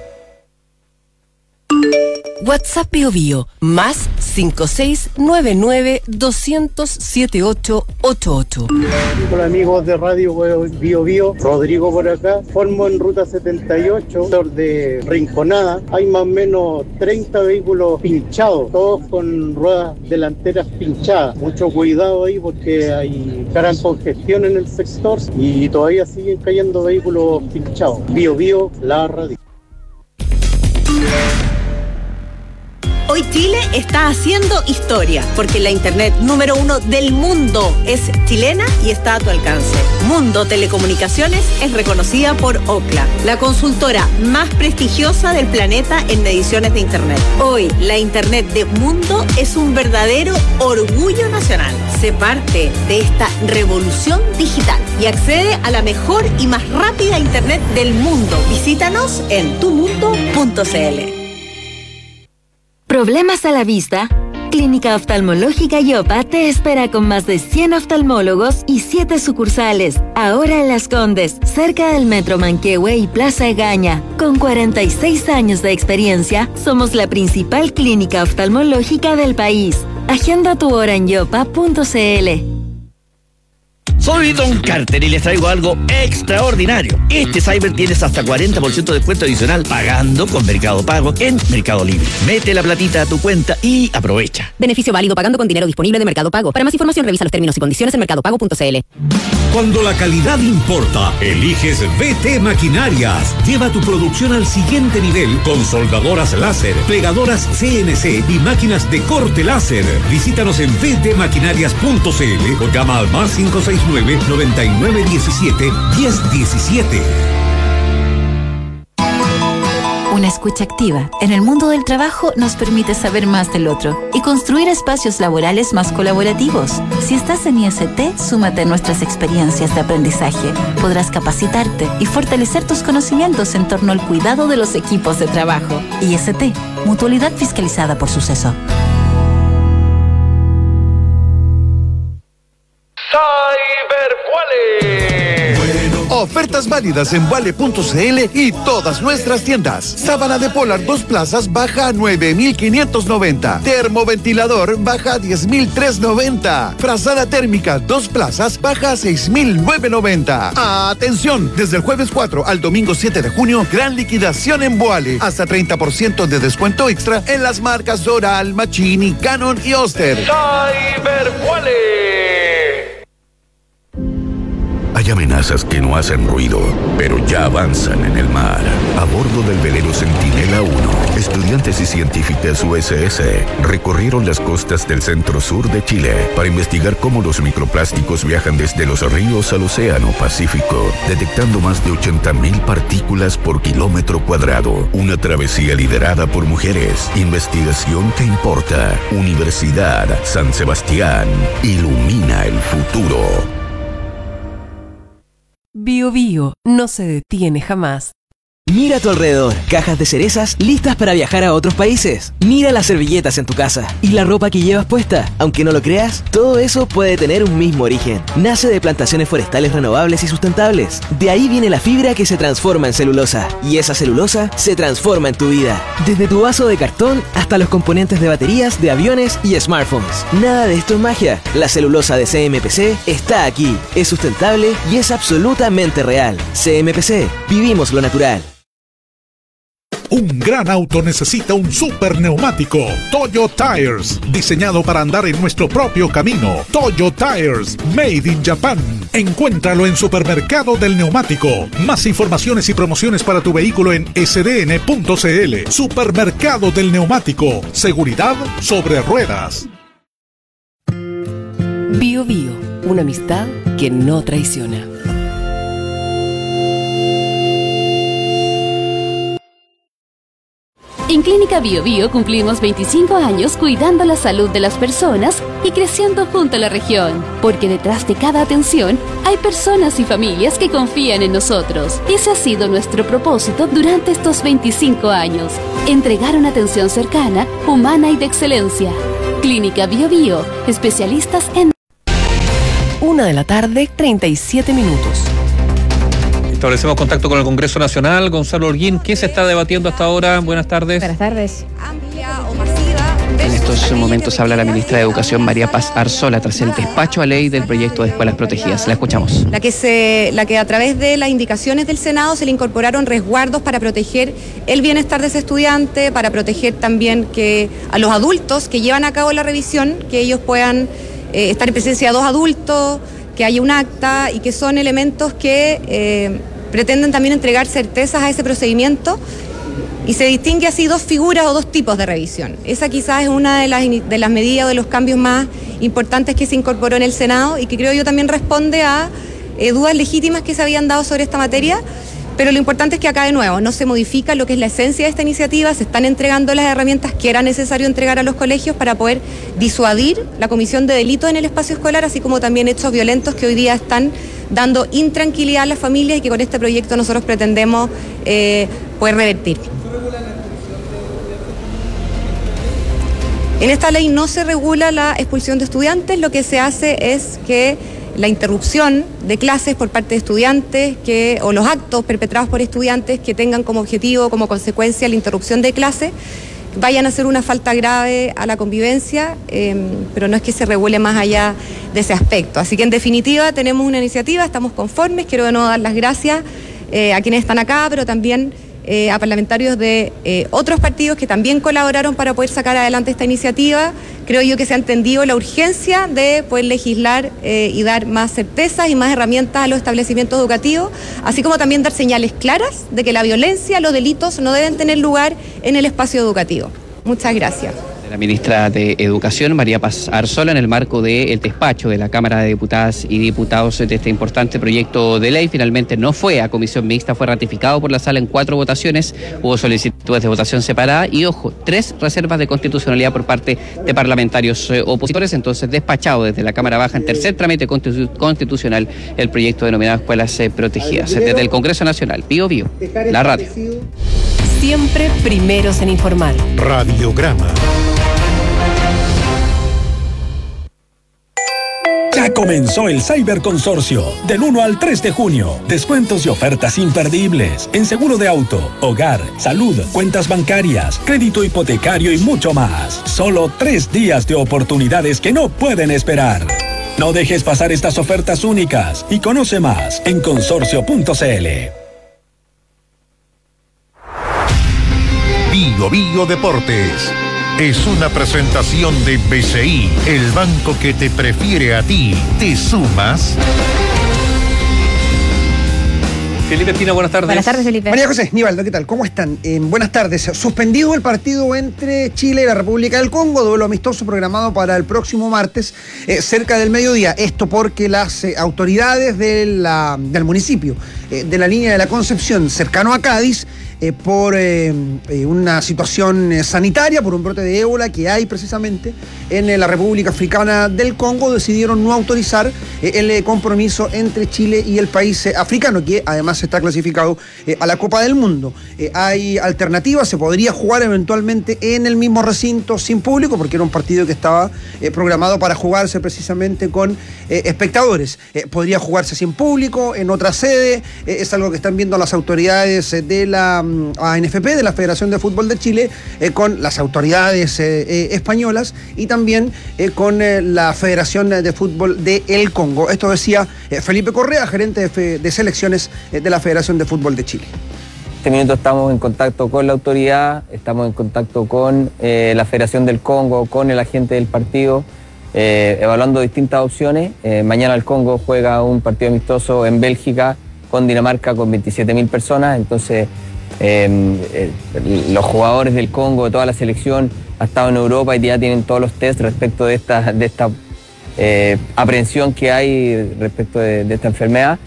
Speaker 4: WhatsApp Bio Bio, más cinco seis nueve nueve dos cero cero siete ocho ocho ocho.
Speaker 22: Hola amigos de Radio Bio Bio, Rodrigo por acá. Formo en ruta setenta y ocho, sector de Rinconada. Hay más o menos treinta vehículos pinchados, todos con ruedas delanteras pinchadas. Mucho cuidado ahí porque hay gran congestión en el sector y todavía siguen cayendo vehículos pinchados. Bio Bio, la radio.
Speaker 23: Hoy Chile está haciendo historia, porque la internet número uno del mundo es chilena y está a tu alcance. Mundo Telecomunicaciones es reconocida por Ookla, la consultora más prestigiosa del planeta en mediciones de internet. Hoy, la internet de Mundo es un verdadero orgullo nacional. Sé parte de esta revolución digital y accede a la mejor y más rápida internet del mundo. Visítanos en tu mundo punto c l.
Speaker 24: ¿Problemas a la vista? Clínica Oftalmológica Yopa te espera con más de cien oftalmólogos y siete sucursales. Ahora en Las Condes, cerca del Metro Manquehue y Plaza Egaña. Con cuarenta y seis años de experiencia, somos la principal clínica oftalmológica del país. Agenda tu hora en yopa punto c l.
Speaker 25: Soy Don Carter y les traigo algo extraordinario. Este Cyber tienes hasta cuarenta por ciento de descuento adicional pagando con Mercado Pago en Mercado Libre. Mete la platita a tu cuenta y aprovecha.
Speaker 26: Beneficio válido pagando con dinero disponible de Mercado Pago. Para más información revisa los términos y condiciones en mercado pago punto c l.
Speaker 1: Cuando la calidad importa, eliges V T Maquinarias. Lleva tu producción al siguiente nivel con soldadoras láser, plegadoras C N C y máquinas de corte láser. Visítanos en v t maquinarias punto c l o llama al más cinco seis nueve, noventa y nueve diecisiete, diez diecisiete.
Speaker 3: Una escucha activa en el mundo del trabajo nos permite saber más del otro y construir espacios laborales más colaborativos. Si estás en I S T, súmate a nuestras experiencias de aprendizaje. Podrás capacitarte y fortalecer tus conocimientos en torno al cuidado de los equipos de trabajo. I S T, mutualidad fiscalizada por Suceso.
Speaker 7: Ofertas válidas en vale punto c l y todas nuestras tiendas. Sábana de polar dos plazas baja a nueve mil quinientos noventa. Termoventilador baja a diez mil trescientos noventa. Frazada térmica dos plazas baja a seis mil novecientos noventa. Atención, desde el jueves cuatro al domingo siete de junio, gran liquidación en Boale. Hasta treinta por ciento de descuento extra en las marcas Doral, Machini, Canon y Oster.
Speaker 9: Cyberboale.
Speaker 10: Hay amenazas que no hacen ruido, pero ya avanzan en el mar. A bordo del velero Centinela uno, estudiantes y científicas U S S recorrieron las costas del centro-sur de Chile para investigar cómo los microplásticos viajan desde los ríos al océano Pacífico, detectando más de ochenta mil partículas por kilómetro cuadrado. Una travesía liderada por mujeres. Investigación que importa. Universidad San Sebastián. Ilumina el futuro.
Speaker 4: Bio Bio no se detiene jamás.
Speaker 26: Mira a tu alrededor, cajas de cerezas listas para viajar a otros países. Mira las servilletas en tu casa y la ropa que llevas puesta. Aunque no lo creas, todo eso puede tener un mismo origen. Nace de plantaciones forestales renovables y sustentables. De ahí viene la fibra que se transforma en celulosa. Y esa celulosa se transforma en tu vida. Desde tu vaso de cartón hasta los componentes de baterías de aviones y smartphones. Nada de esto es magia. La celulosa de C M P C está aquí. Es sustentable y es absolutamente real. C M P C. Vivimos lo natural.
Speaker 27: Un gran auto necesita un super neumático. Toyo Tires, diseñado para andar en nuestro propio camino. Toyo Tires, made in Japan. Encuéntralo en Supermercado del Neumático. Más informaciones y promociones para tu vehículo en s d n punto c l. Supermercado del Neumático. Seguridad sobre ruedas.
Speaker 4: Bio Bio, una amistad que no traiciona.
Speaker 28: En Clínica Bio Bio cumplimos veinticinco años cuidando la salud de las personas y creciendo junto a la región, porque detrás de cada atención hay personas y familias que confían en nosotros. Ese ha sido nuestro propósito durante estos veinticinco años, entregar una atención cercana, humana y de excelencia. Clínica Bio Bio, especialistas en...
Speaker 4: Una de la tarde, treinta y siete minutos.
Speaker 5: Establecemos contacto con el Congreso Nacional. Gonzalo Holguín, ¿qué se está debatiendo hasta ahora? Buenas tardes.
Speaker 6: Buenas tardes.
Speaker 29: En estos momentos habla la ministra de Educación, María Paz Arzola, tras el despacho a ley del proyecto de escuelas protegidas. La escuchamos.
Speaker 30: La que, se, la que a través de las indicaciones del Senado se le incorporaron resguardos para proteger el bienestar de ese estudiante, para proteger también que a los adultos que llevan a cabo la revisión, que ellos puedan eh, estar en presencia de dos adultos, que haya un acta y que son elementos que eh, pretenden también entregar certezas a ese procedimiento. Y se distingue así dos figuras o dos tipos de revisión. Esa quizás es una de las, de las medidas o de los cambios más importantes que se incorporó en el Senado y que creo yo también responde a eh, dudas legítimas que se habían dado sobre esta materia. Pero lo importante es que acá de nuevo no se modifica lo que es la esencia de esta iniciativa, se están entregando las herramientas que era necesario entregar a los colegios para poder disuadir la comisión de delitos en el espacio escolar, así como también hechos violentos que hoy día están dando intranquilidad a las familias y que con este proyecto nosotros pretendemos eh, poder revertir. En esta ley no se regula la expulsión de estudiantes, lo que se hace es que la interrupción de clases por parte de estudiantes que, o los actos perpetrados por estudiantes que tengan como objetivo, como consecuencia la interrupción de clase, vayan a ser una falta grave a la convivencia, eh, pero no es que se regule más allá de ese aspecto. Así que en definitiva tenemos una iniciativa, estamos conformes, quiero de nuevo dar las gracias eh, a quienes están acá, pero también eh, a parlamentarios de eh, otros partidos que también colaboraron para poder sacar adelante esta iniciativa. Creo yo que se ha entendido la urgencia de poder legislar eh, y dar más certezas y más herramientas a los establecimientos educativos, así como también dar señales claras de que la violencia, los delitos no deben tener lugar en el espacio educativo. Muchas gracias.
Speaker 29: La ministra de Educación, María Paz Arzola, en el marco del despacho de la Cámara de Diputadas y Diputados de este importante proyecto de ley. Finalmente no fue a comisión mixta, fue ratificado por la sala en cuatro votaciones, hubo solicitudes de votación separada y, ojo, tres reservas de constitucionalidad por parte de parlamentarios eh, opositores. Entonces, despachado desde la Cámara Baja en tercer trámite constitu- constitucional el proyecto denominado Escuelas eh, Protegidas. Desde el Congreso Nacional, Bío Bío, la radio.
Speaker 4: Siempre primeros en informar.
Speaker 2: Radiograma.
Speaker 17: Ya comenzó el Cyberconsorcio. Del uno al tres de junio. Descuentos y ofertas imperdibles en seguro de auto, hogar, salud, cuentas bancarias, crédito hipotecario y mucho más. Solo tres días de oportunidades que no pueden esperar. No dejes pasar estas ofertas únicas y conoce más en consorcio punto c l.
Speaker 2: Bio Bio Deportes. Es una presentación de B C I, el banco que te prefiere a ti. ¿Te sumas?
Speaker 5: Felipe Espina, buenas tardes.
Speaker 6: Buenas tardes, Felipe.
Speaker 8: María José, Nivaldo, ¿qué tal? ¿Cómo están? Eh, buenas tardes. Suspendido el partido entre Chile y la República del Congo, duelo amistoso programado para el próximo martes, eh, cerca del mediodía. Esto porque las eh, autoridades de la, del municipio eh, de la línea de la Concepción, cercano a Cádiz, Eh, por eh, eh, una situación eh, sanitaria, por un brote de ébola que hay precisamente en eh, la República Africana del Congo, decidieron no autorizar eh, el eh, compromiso entre Chile y el país eh, africano, que además está clasificado eh, a la Copa del Mundo. Eh, hay alternativas, se podría jugar eventualmente en el mismo recinto sin público, porque era un partido que estaba eh, programado para jugarse precisamente con eh, espectadores. Eh, podría jugarse sin público, en otra sede, eh, es algo que están viendo las autoridades eh, de la A N F P, de la Federación de Fútbol de Chile, eh, con las autoridades eh, eh, españolas y también eh, con eh, la Federación de Fútbol de El Congo. Esto decía eh, Felipe Correa, gerente de, fe, de selecciones eh, de la Federación de Fútbol de Chile.
Speaker 11: En este minuto estamos en contacto con la autoridad, estamos en contacto con eh, la Federación del Congo, con el agente del partido, eh, evaluando distintas opciones. Eh, mañana el Congo juega un partido amistoso en Bélgica con Dinamarca con veintisiete mil personas, entonces Eh, eh, los jugadores del Congo, de toda la selección, ha estado en Europa y ya tienen todos los test respecto de esta, de esta eh, aprehensión que hay respecto de, de esta enfermedad.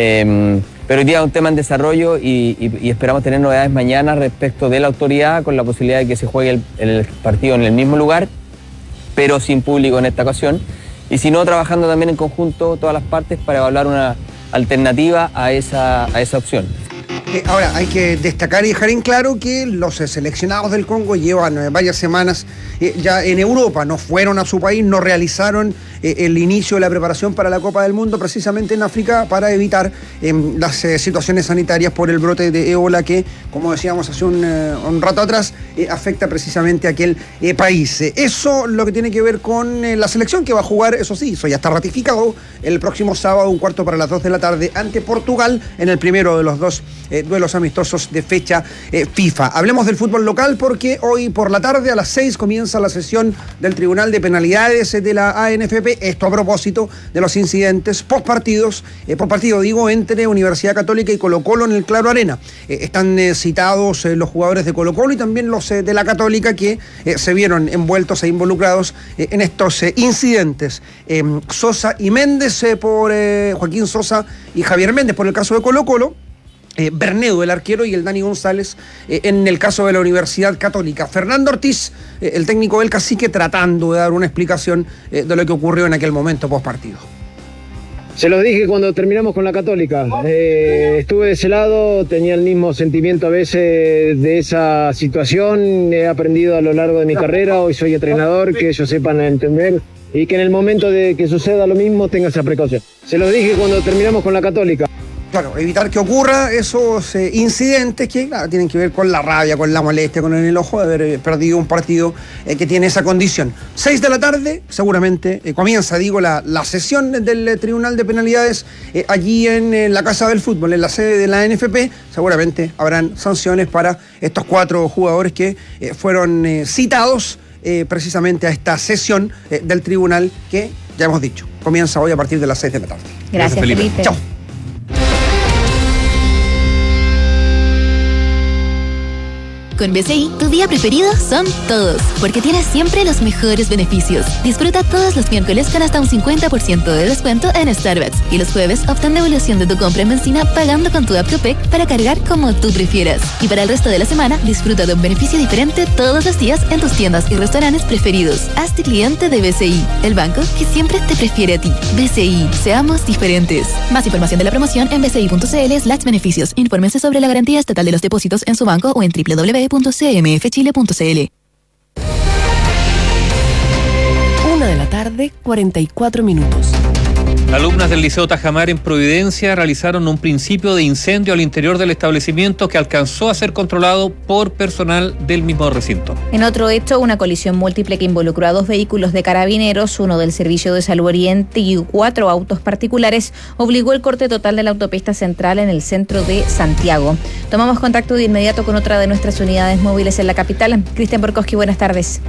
Speaker 11: Eh, pero hoy día es un tema en desarrollo y, y, y esperamos tener novedades mañana respecto de la autoridad, con la posibilidad de que se juegue el, el partido en el mismo lugar, pero sin público en esta ocasión. Y si no, trabajando también en conjunto todas las partes para evaluar una alternativa a esa, a esa opción.
Speaker 8: Eh, ahora, hay que destacar y dejar en claro que los eh, seleccionados del Congo llevan eh, varias semanas eh, ya en Europa, no fueron a su país, no realizaron eh, el inicio de la preparación para la Copa del Mundo precisamente en África para evitar eh, las eh, situaciones sanitarias por el brote de ébola que, como decíamos hace un, eh, un rato atrás, eh, afecta precisamente a aquel eh, país. Eh, eso lo que tiene que ver con eh, la selección que va a jugar, eso sí, eso ya está ratificado, el próximo sábado, un cuarto para las dos de la tarde, ante Portugal, en el primero de los dos eh, duelos amistosos de fecha eh, FIFA. Hablemos del fútbol local porque hoy por la tarde a las seis comienza la sesión del Tribunal de Penalidades de la A N F P, esto a propósito de los incidentes post partidos, eh, por partido digo, entre Universidad Católica y Colo Colo en el Claro Arena. Eh, están eh, citados eh, los jugadores de Colo Colo y también los eh, de la Católica que eh, se vieron envueltos e involucrados eh, en estos eh, incidentes. Eh, Sosa y Méndez eh, por eh, Joaquín Sosa y Javier Méndez por el caso de Colo Colo. Eh, Bernedo, el arquero, y el Dani González eh, en el caso de la Universidad Católica. Fernando Ortiz, eh, el técnico del Cacique, tratando de dar una explicación eh, de lo que ocurrió en aquel momento post partido.
Speaker 12: Se lo dije cuando terminamos con la Católica. Eh, estuve de ese lado, tenía el mismo sentimiento a veces de esa situación. He aprendido a lo largo de mi carrera, hoy soy entrenador, que ellos sepan entender y que en el momento de que suceda lo mismo tenga esa precaución. Se lo dije cuando terminamos con la Católica.
Speaker 8: Claro, evitar que ocurra esos eh, incidentes que, claro, tienen que ver con la rabia, con la molestia, con el enojo de haber eh, perdido un partido eh, que tiene esa condición. Seis de la tarde, seguramente, eh, comienza, digo, la, la sesión del eh, Tribunal de Penalidades eh, allí en, en la Casa del Fútbol, en la sede de la N F P. Seguramente habrán sanciones para estos cuatro jugadores que eh, fueron eh, citados eh, precisamente a esta sesión eh, del tribunal que, ya hemos dicho, comienza hoy a partir de las seis de la tarde.
Speaker 6: Gracias, Gracias Felipe. Felipe.
Speaker 8: Chao.
Speaker 24: Con B C I, tu día preferido son todos, porque tienes siempre los mejores beneficios. Disfruta todos los miércoles con hasta un cincuenta por ciento de descuento en Starbucks y los jueves obtén devolución de tu compra en benzina pagando con tu app Copec para cargar como tú prefieras. Y para el resto de la semana, disfruta de un beneficio diferente todos los días en tus tiendas y restaurantes preferidos. Hazte cliente de B C I, el banco que siempre te prefiere a ti. B C I, seamos diferentes. Más información de la promoción en bci.cl slash beneficios. Infórmense sobre la garantía estatal de los depósitos en su banco o en doble u doble u doble u punto c m f chile punto c l.
Speaker 4: Una de la tarde, cuarenta y cuatro minutos.
Speaker 5: Alumnas del Liceo Tajamar en Providencia realizaron un principio de incendio al interior del establecimiento que alcanzó a ser controlado por personal del mismo recinto.
Speaker 6: En otro hecho, una colisión múltiple que involucró a dos vehículos de carabineros, uno del Servicio de Salud Oriente y cuatro autos particulares, obligó el corte total de la autopista central en el centro de Santiago. Tomamos contacto de inmediato con otra de nuestras unidades móviles en la capital. Cristian Borkowski, buenas tardes.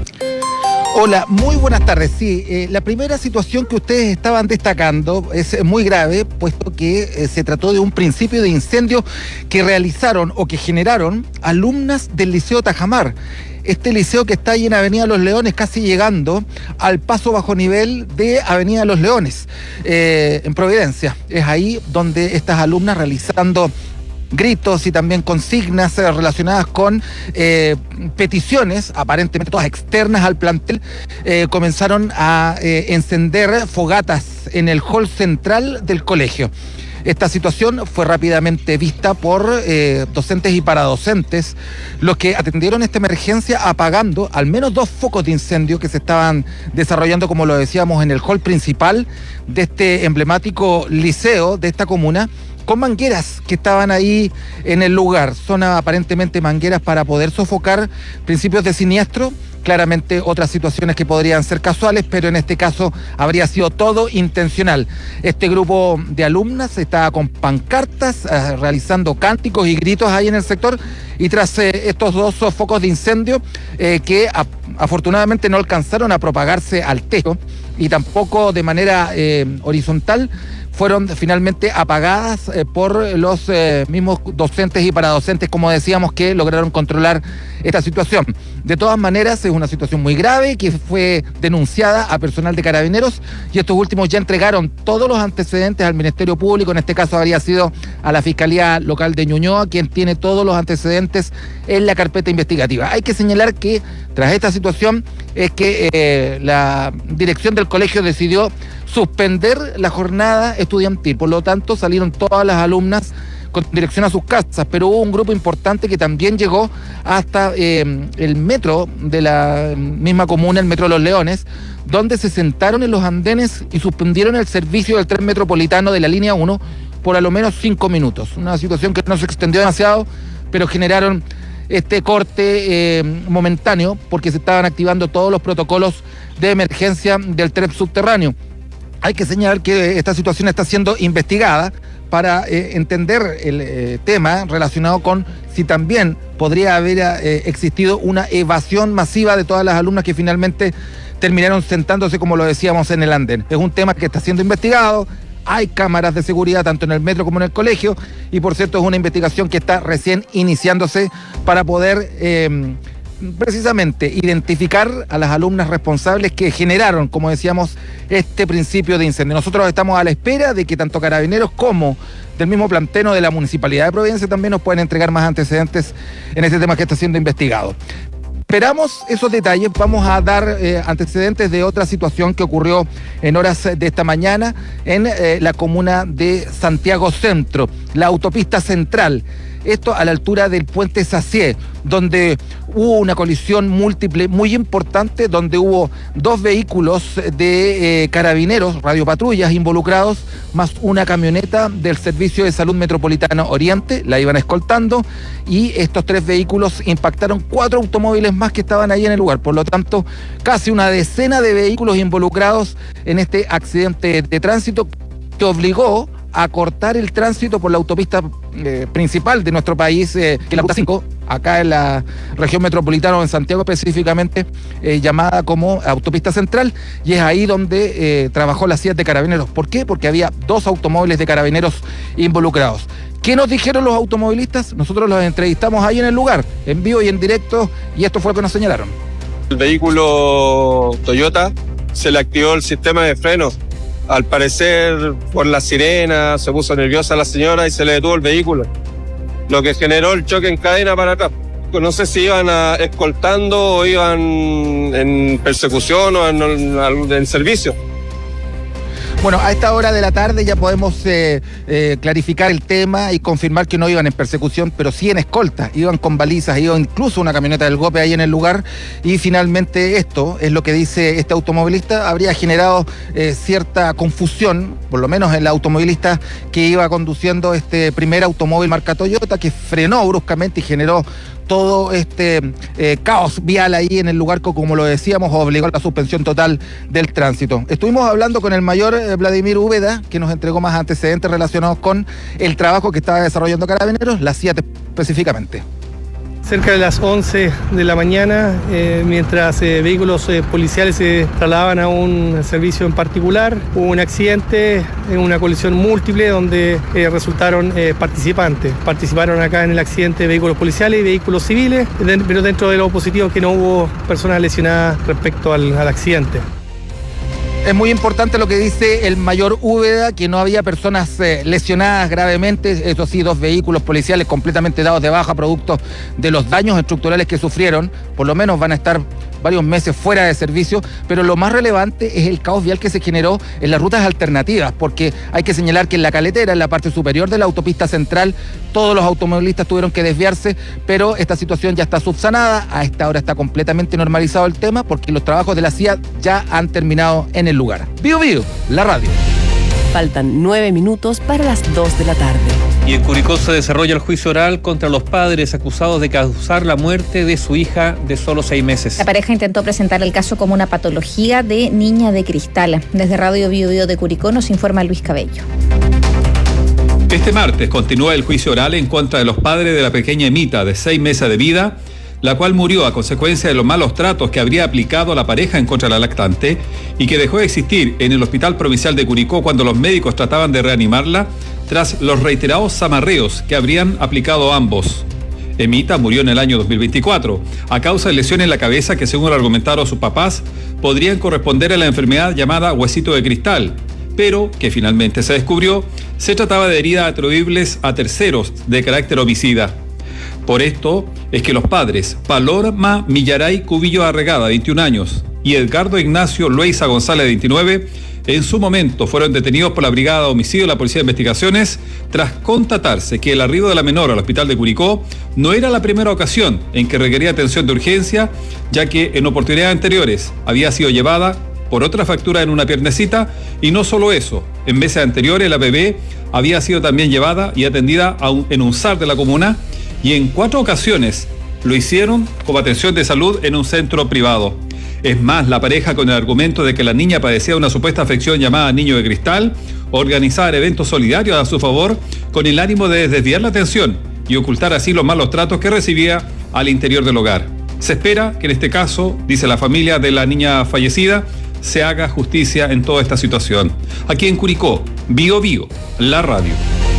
Speaker 13: Hola, muy buenas tardes. Sí, eh, la primera situación que ustedes estaban destacando es muy grave, puesto que eh, se trató de un principio de incendio que realizaron o que generaron alumnas del Liceo Tajamar. Este liceo que está ahí en Avenida Los Leones, casi llegando al paso bajo nivel de Avenida Los Leones, eh, en Providencia. Es ahí donde estas alumnas, realizando gritos y también consignas eh, relacionadas con eh, peticiones, aparentemente todas externas al plantel, eh, comenzaron a eh, encender fogatas en el hall central del colegio. Esta situación fue rápidamente vista por eh, docentes y paradocentes, los que atendieron esta emergencia apagando al menos dos focos de incendio que se estaban desarrollando, como lo decíamos, en el hall principal de este emblemático liceo de esta comuna, con mangueras que estaban ahí en el lugar. Son aparentemente mangueras para poder sofocar principios de siniestro. Claramente otras situaciones que podrían ser casuales, pero en este caso habría sido todo intencional. Este grupo de alumnas estaba con pancartas, eh, realizando cánticos y gritos ahí en el sector, y tras eh, estos dos focos de incendio eh, que a, afortunadamente no alcanzaron a propagarse al techo y tampoco de manera eh, horizontal, fueron finalmente apagadas eh, por los eh, mismos docentes y paradocentes, como decíamos, que lograron controlar esta situación. De todas maneras, es una situación muy grave que fue denunciada a personal de Carabineros, y estos últimos ya entregaron todos los antecedentes al Ministerio Público. En este caso habría sido a la Fiscalía Local de Ñuñoa, quien tiene todos los antecedentes en la carpeta investigativa. Hay que señalar que tras esta situación es que eh, la dirección del colegio decidió suspender la jornada estudiantil. Por lo tanto, salieron todas las alumnas con dirección a sus casas, pero hubo un grupo importante que también llegó hasta eh, el metro de la misma comuna, el Metro de Los Leones, donde se sentaron en los andenes y suspendieron el servicio del tren metropolitano de la línea uno por a lo menos cinco minutos. Una situación que no se extendió demasiado, pero generaron este corte eh, momentáneo porque se estaban activando todos los protocolos de emergencia del tren subterráneo. Hay que señalar que esta situación está siendo investigada para eh, entender el eh, tema relacionado con si también podría haber eh, existido una evasión masiva de todas las alumnas que finalmente terminaron sentándose, como lo decíamos, en el andén. Es un tema que está siendo investigado. Hay cámaras de seguridad tanto en el metro como en el colegio, y por cierto es una investigación que está recién iniciándose para poder eh, precisamente identificar a las alumnas responsables que generaron, como decíamos, este principio de incendio. Nosotros estamos a la espera de que tanto Carabineros como del mismo planteno de la Municipalidad de Providencia también nos puedan entregar más antecedentes en este tema que está siendo investigado. Esperamos esos detalles. Vamos a dar eh, antecedentes de otra situación que ocurrió en horas de esta mañana en eh, la comuna de Santiago Centro, la autopista central. esto a la altura del puente Sacié, donde hubo una colisión múltiple muy importante, donde hubo dos vehículos de eh, carabineros, radiopatrullas involucrados, más una camioneta del Servicio de Salud Metropolitano Oriente, la iban escoltando, y estos tres vehículos impactaron cuatro automóviles más que estaban ahí en el lugar. Por lo tanto, casi una decena de vehículos involucrados en este accidente de tránsito que obligó a cortar el tránsito por la autopista eh, principal de nuestro país, eh, que es la ruta cinco, acá en la región metropolitana o en Santiago específicamente, eh, llamada como autopista central, y es ahí donde eh, trabajó la C I A de Carabineros. ¿Por qué? Porque había dos automóviles de Carabineros involucrados. ¿Qué nos dijeron los automovilistas? Nosotros los entrevistamos ahí en el lugar, en vivo y en directo, y esto fue lo que nos señalaron.
Speaker 14: El vehículo Toyota se le activó el sistema de frenos. Al parecer, por la sirena, se puso nerviosa la señora y se le detuvo el vehículo, lo que generó el choque en cadena para atrás. No sé si iban a, escoltando o iban en persecución o en, en, en servicio.
Speaker 13: Bueno, a esta hora de la tarde ya podemos eh, eh, clarificar el tema y confirmar que no iban en persecución, pero sí en escolta, iban con balizas, iba incluso una camioneta del GOPE ahí en el lugar, y finalmente esto es lo que dice este automovilista, habría generado eh, cierta confusión, por lo menos en la automovilista que iba conduciendo este primer automóvil marca Toyota, que frenó bruscamente y generó todo este eh, caos vial ahí en el lugar que, como lo decíamos, obligó a la suspensión total del tránsito. Estuvimos hablando con el mayor eh, Vladimir Úbeda, que nos entregó más antecedentes relacionados con el trabajo que estaba desarrollando Carabineros, la C I A específicamente.
Speaker 15: Cerca de las once de la mañana, eh, mientras eh, vehículos eh, policiales se trasladaban a un servicio en particular, hubo un accidente, una colisión múltiple donde eh, resultaron eh, participantes. Participaron acá en el accidente vehículos policiales y vehículos civiles, pero dentro de lo positivo que no hubo personas lesionadas respecto al, al accidente.
Speaker 13: Es muy importante lo que dice el mayor Úbeda, que no había personas eh, lesionadas gravemente, eso sí, dos vehículos policiales completamente dados de baja producto de los daños estructurales que sufrieron, por lo menos van a estar varios meses fuera de servicio, pero lo más relevante es el caos vial que se generó en las rutas alternativas, porque hay que señalar que en la Caletera, en la parte superior de la autopista central, todos los automovilistas tuvieron que desviarse, pero esta situación ya está subsanada, a esta hora está completamente normalizado el tema, porque los trabajos de la C I A ya han terminado en el lugar. Bio Bio, la radio.
Speaker 4: Faltan nueve minutos para las dos de la tarde.
Speaker 5: Y en Curicó se desarrolla el juicio oral contra los padres acusados de causar la muerte de su hija de solo seis meses.
Speaker 6: La pareja intentó presentar el caso como una patología de niña de cristal. Desde Radio Bio Bio de Curicó nos informa Luis Cabello.
Speaker 16: Este martes continúa el juicio oral en contra de los padres de la pequeña Emita, de seis meses de vida, la cual murió a consecuencia de los malos tratos que habría aplicado a la pareja en contra de la lactante y que dejó de existir en el Hospital Provincial de Curicó cuando los médicos trataban de reanimarla tras los reiterados zamarreos que habrían aplicado ambos. Emita murió en el año dos mil veinticuatro a causa de lesiones en la cabeza que, según argumentaron sus papás, podrían corresponder a la enfermedad llamada huesito de cristal, pero que finalmente se descubrió se trataba de heridas atribuibles a terceros de carácter homicida. Por esto es que los padres Paloma Millaray Cubillo Arregada, veintiún años, y Edgardo Ignacio Luisa González, veintinueve, en su momento fueron detenidos por la Brigada de Homicidio de la Policía de Investigaciones tras constatarse que el arribo de la menor al hospital de Curicó no era la primera ocasión en que requería atención de urgencia, ya que en oportunidades anteriores había sido llevada por otra fractura en una piernecita, y no solo eso, en meses anteriores la bebé había sido también llevada y atendida a un, en un S A R de la comuna, y en cuatro ocasiones lo hicieron como atención de salud en un centro privado. Es más, la pareja, con el argumento de que la niña padecía una supuesta afección llamada niño de cristal, organizaba eventos solidarios a su favor con el ánimo de desviar la atención y ocultar así los malos tratos que recibía al interior del hogar. Se espera que en este caso, dice la familia de la niña fallecida, se haga justicia en toda esta situación. Aquí en Curicó, Bio Bio, la radio.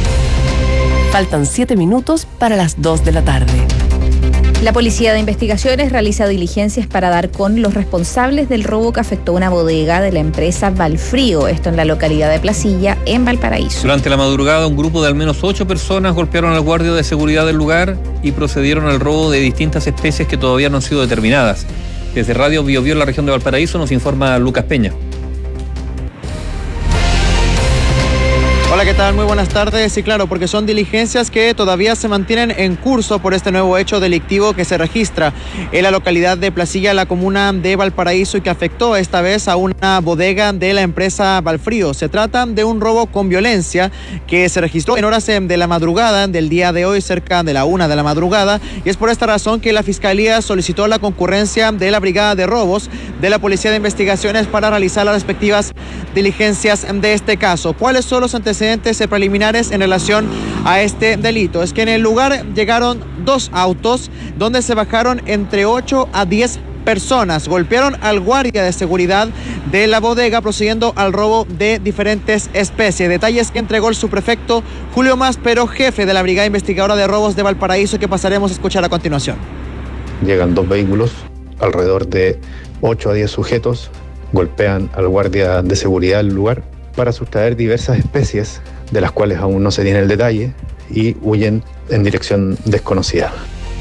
Speaker 4: Faltan siete minutos para las dos de la tarde.
Speaker 6: La Policía de Investigaciones realiza diligencias para dar con los responsables del robo que afectó una bodega de la empresa Valfrío, esto en la localidad de Placilla, en Valparaíso.
Speaker 5: Durante la madrugada, un grupo de al menos ocho personas golpearon al guardia de seguridad del lugar y procedieron al robo de distintas especies que todavía no han sido determinadas. Desde Radio Bio Bio en la región de Valparaíso nos informa Lucas Peña.
Speaker 18: Hola,
Speaker 1: Hola, ¿qué tal? Muy buenas tardes. Sí, claro, porque son diligencias que todavía se mantienen en curso por este nuevo hecho delictivo que se registra en la localidad de Placilla, la comuna de Valparaíso, y que afectó esta vez a una bodega de la empresa Valfrío. Se trata de un robo con violencia que se registró en horas de la madrugada del día de hoy, cerca de la una de la madrugada, y es por esta razón que la Fiscalía solicitó la concurrencia de la Brigada de Robos de la Policía de Investigaciones para realizar las respectivas diligencias de este caso. ¿Cuáles son los antecedentes preliminares en relación a este delito? Es que en el lugar llegaron dos autos donde se bajaron entre ocho a diez personas, golpearon al guardia de seguridad de la bodega procediendo al robo de diferentes especies. Detalles que entregó el subprefecto Julio Maspero, jefe de la Brigada Investigadora de Robos de Valparaíso, que pasaremos a escuchar a continuación.
Speaker 3: Llegan dos vehículos, alrededor de ocho a diez sujetos, golpean al guardia de seguridad del lugar para sustraer diversas especies, de las cuales aún no se tiene el detalle, y huyen en dirección desconocida.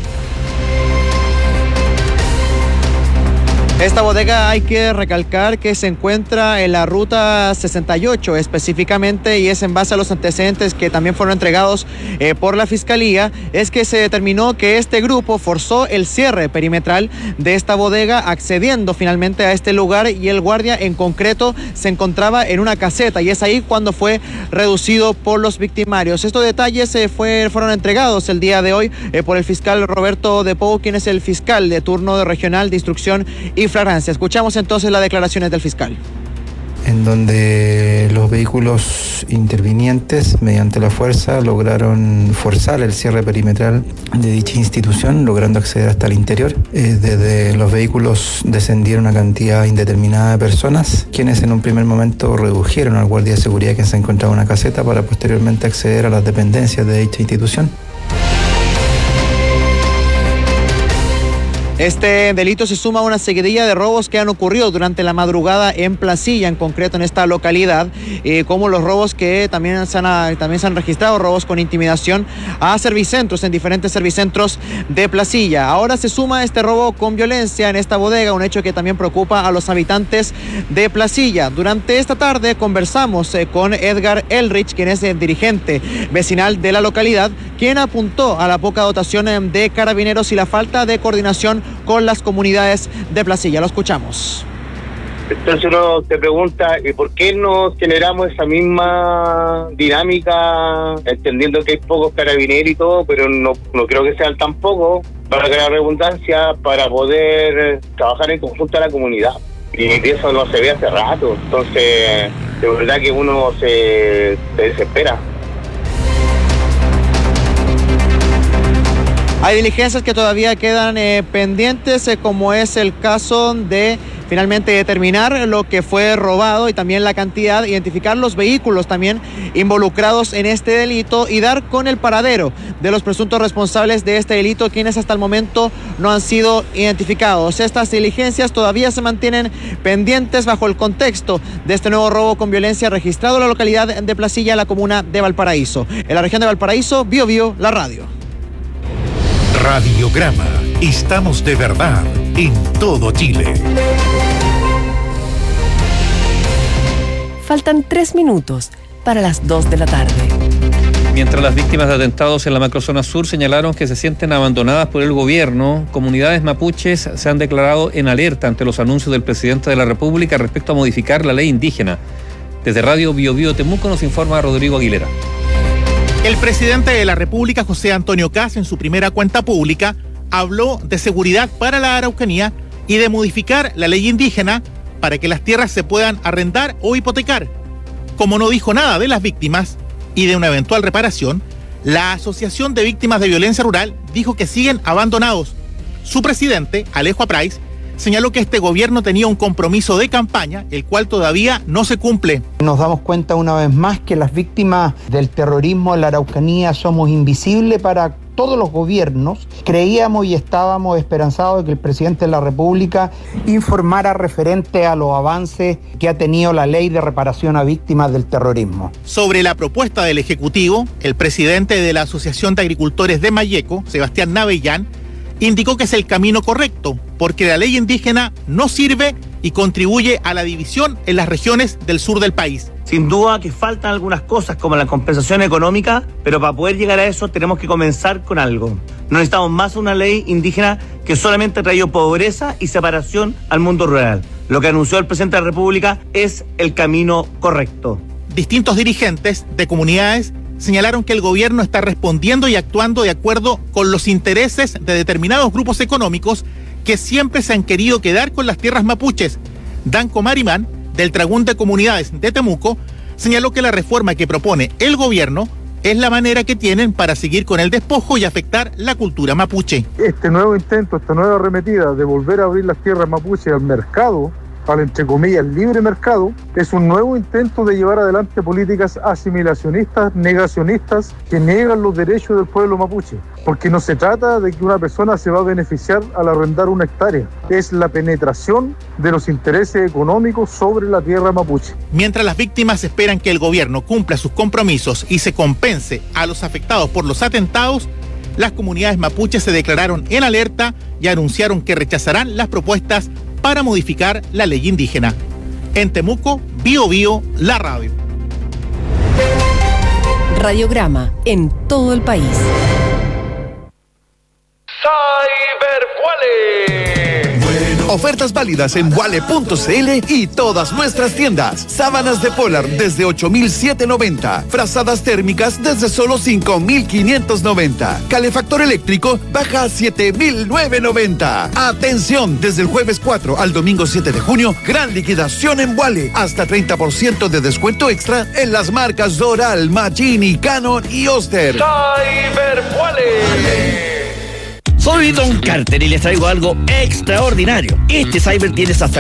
Speaker 1: Esta bodega, hay que recalcar que se encuentra en la ruta sesenta y ocho específicamente, y es en base a los antecedentes que también fueron entregados eh, por la Fiscalía, es que se determinó que este grupo forzó el cierre perimetral de esta bodega, accediendo finalmente a este lugar, y el guardia en concreto se encontraba en una caseta, y es ahí cuando fue reducido por los victimarios. Estos detalles eh, fue, fueron entregados el día de hoy eh, por el fiscal Roberto De Pou, quien es el fiscal de turno de regional de instrucción y flagrancia. Escuchamos entonces las declaraciones del fiscal.
Speaker 7: En donde los vehículos intervinientes, mediante la fuerza, lograron forzar el cierre perimetral de dicha institución, logrando acceder hasta el interior. Eh, desde los vehículos descendieron una cantidad indeterminada de personas, quienes en un primer momento redujeron al guardia de seguridad que se encontraba en una caseta para posteriormente acceder a las dependencias de dicha institución.
Speaker 1: Este delito se suma a una seguidilla de robos que han ocurrido durante la madrugada en Placilla, en concreto en esta localidad, eh, como los robos que también se, han, también se han registrado, robos con intimidación a servicentros en diferentes servicentros de Placilla. Ahora se suma este robo con violencia en esta bodega, un hecho que también preocupa a los habitantes de Placilla. Durante esta tarde conversamos eh, con Edgar Elrich, quien es el dirigente vecinal de la localidad, quien apuntó a la poca dotación eh, de carabineros y la falta de coordinación con las comunidades de Placilla. Lo escuchamos.
Speaker 18: Entonces uno se pregunta, ¿y por qué no generamos esa misma dinámica, entendiendo que hay pocos carabineros y todo, pero no, no creo que sean tan pocos, para que la redundancia, para poder trabajar en conjunto a la comunidad? Y de eso no se ve hace rato, entonces de verdad que uno se, se desespera.
Speaker 1: Hay diligencias que todavía quedan eh, pendientes, eh, como es el caso de finalmente determinar lo que fue robado y también la cantidad, identificar los vehículos también involucrados en este delito y dar con el paradero de los presuntos responsables de este delito, quienes hasta el momento no han sido identificados. Estas diligencias todavía se mantienen pendientes bajo el contexto de este nuevo robo con violencia registrado en la localidad de Placilla, la comuna de Valparaíso. En la región de Valparaíso, Bio Bio, la radio.
Speaker 2: Radiograma. Estamos de verdad en todo Chile.
Speaker 4: Faltan tres minutos para las dos de la tarde.
Speaker 5: Mientras las víctimas de atentados en la macrozona sur señalaron que se sienten abandonadas por el gobierno, comunidades mapuches se han declarado en alerta ante los anuncios del presidente de la República respecto a modificar la ley indígena. Desde Radio Bio Bio Temuco nos informa Rodrigo Aguilera.
Speaker 19: El presidente de la República, José Antonio Kast, en su primera cuenta pública, habló de seguridad para la Araucanía y de modificar la ley indígena para que las tierras se puedan arrendar o hipotecar. Como no dijo nada de las víctimas y de una eventual reparación, la Asociación de Víctimas de Violencia Rural dijo que siguen abandonados. Su presidente, Alejo Aprais, señaló que este gobierno tenía un compromiso de campaña, el cual todavía no se cumple.
Speaker 20: Nos damos cuenta una vez más que las víctimas del terrorismo en la Araucanía somos invisibles para todos los gobiernos. Creíamos y estábamos esperanzados de que el presidente de la República informara referente a los avances que ha tenido la ley de reparación a víctimas del terrorismo.
Speaker 19: Sobre la propuesta del Ejecutivo, el presidente de la Asociación de Agricultores de Malleco, Sebastián Navellán, indicó que es el camino correcto, porque la ley indígena no sirve y contribuye a la división en las regiones del sur del país.
Speaker 9: Sin duda que faltan algunas cosas como la compensación económica, pero para poder llegar a eso tenemos que comenzar con algo. No necesitamos más una ley indígena que solamente ha traído pobreza y separación al mundo rural. Lo que anunció el presidente de la República es el camino correcto.
Speaker 19: Distintos dirigentes de comunidades señalaron que el gobierno está respondiendo y actuando de acuerdo con los intereses de determinados grupos económicos que siempre se han querido quedar con las tierras mapuches. Danco Marimán, del Tragún de Comunidades de Temuco, señaló que la reforma que propone el gobierno es la manera que tienen para seguir con el despojo y afectar la cultura mapuche.
Speaker 10: Este nuevo intento, esta nueva arremetida de volver a abrir las tierras mapuche al mercado, al entre comillas libre mercado, es un nuevo intento de llevar adelante políticas asimilacionistas, negacionistas, que niegan los derechos del pueblo mapuche. Porque no se trata de que una persona se va a beneficiar al arrendar una hectárea, es la penetración de los intereses económicos sobre la tierra mapuche.
Speaker 19: Mientras las víctimas esperan que el gobierno cumpla sus compromisos y se compense a los afectados por los atentados, las comunidades mapuches se declararon en alerta y anunciaron que rechazarán las propuestas para modificar la ley indígena. En Temuco, Bio Bio, la radio.
Speaker 4: Radiograma en todo el país.
Speaker 21: Ofertas válidas en wale punto cl y todas nuestras tiendas. Sábanas de Polar desde ocho mil setecientos noventa. Frazadas térmicas desde solo cinco mil quinientos noventa. Calefactor eléctrico baja a siete mil novecientos noventa. Atención, desde el jueves cuatro al domingo siete de junio, gran liquidación en Wale. Hasta treinta por ciento de descuento extra en las marcas Doral, Magini, Canon y Oster.
Speaker 22: Cyber Wale. Soy Don Carter y les traigo algo extraordinario. Este Cyber tienes hasta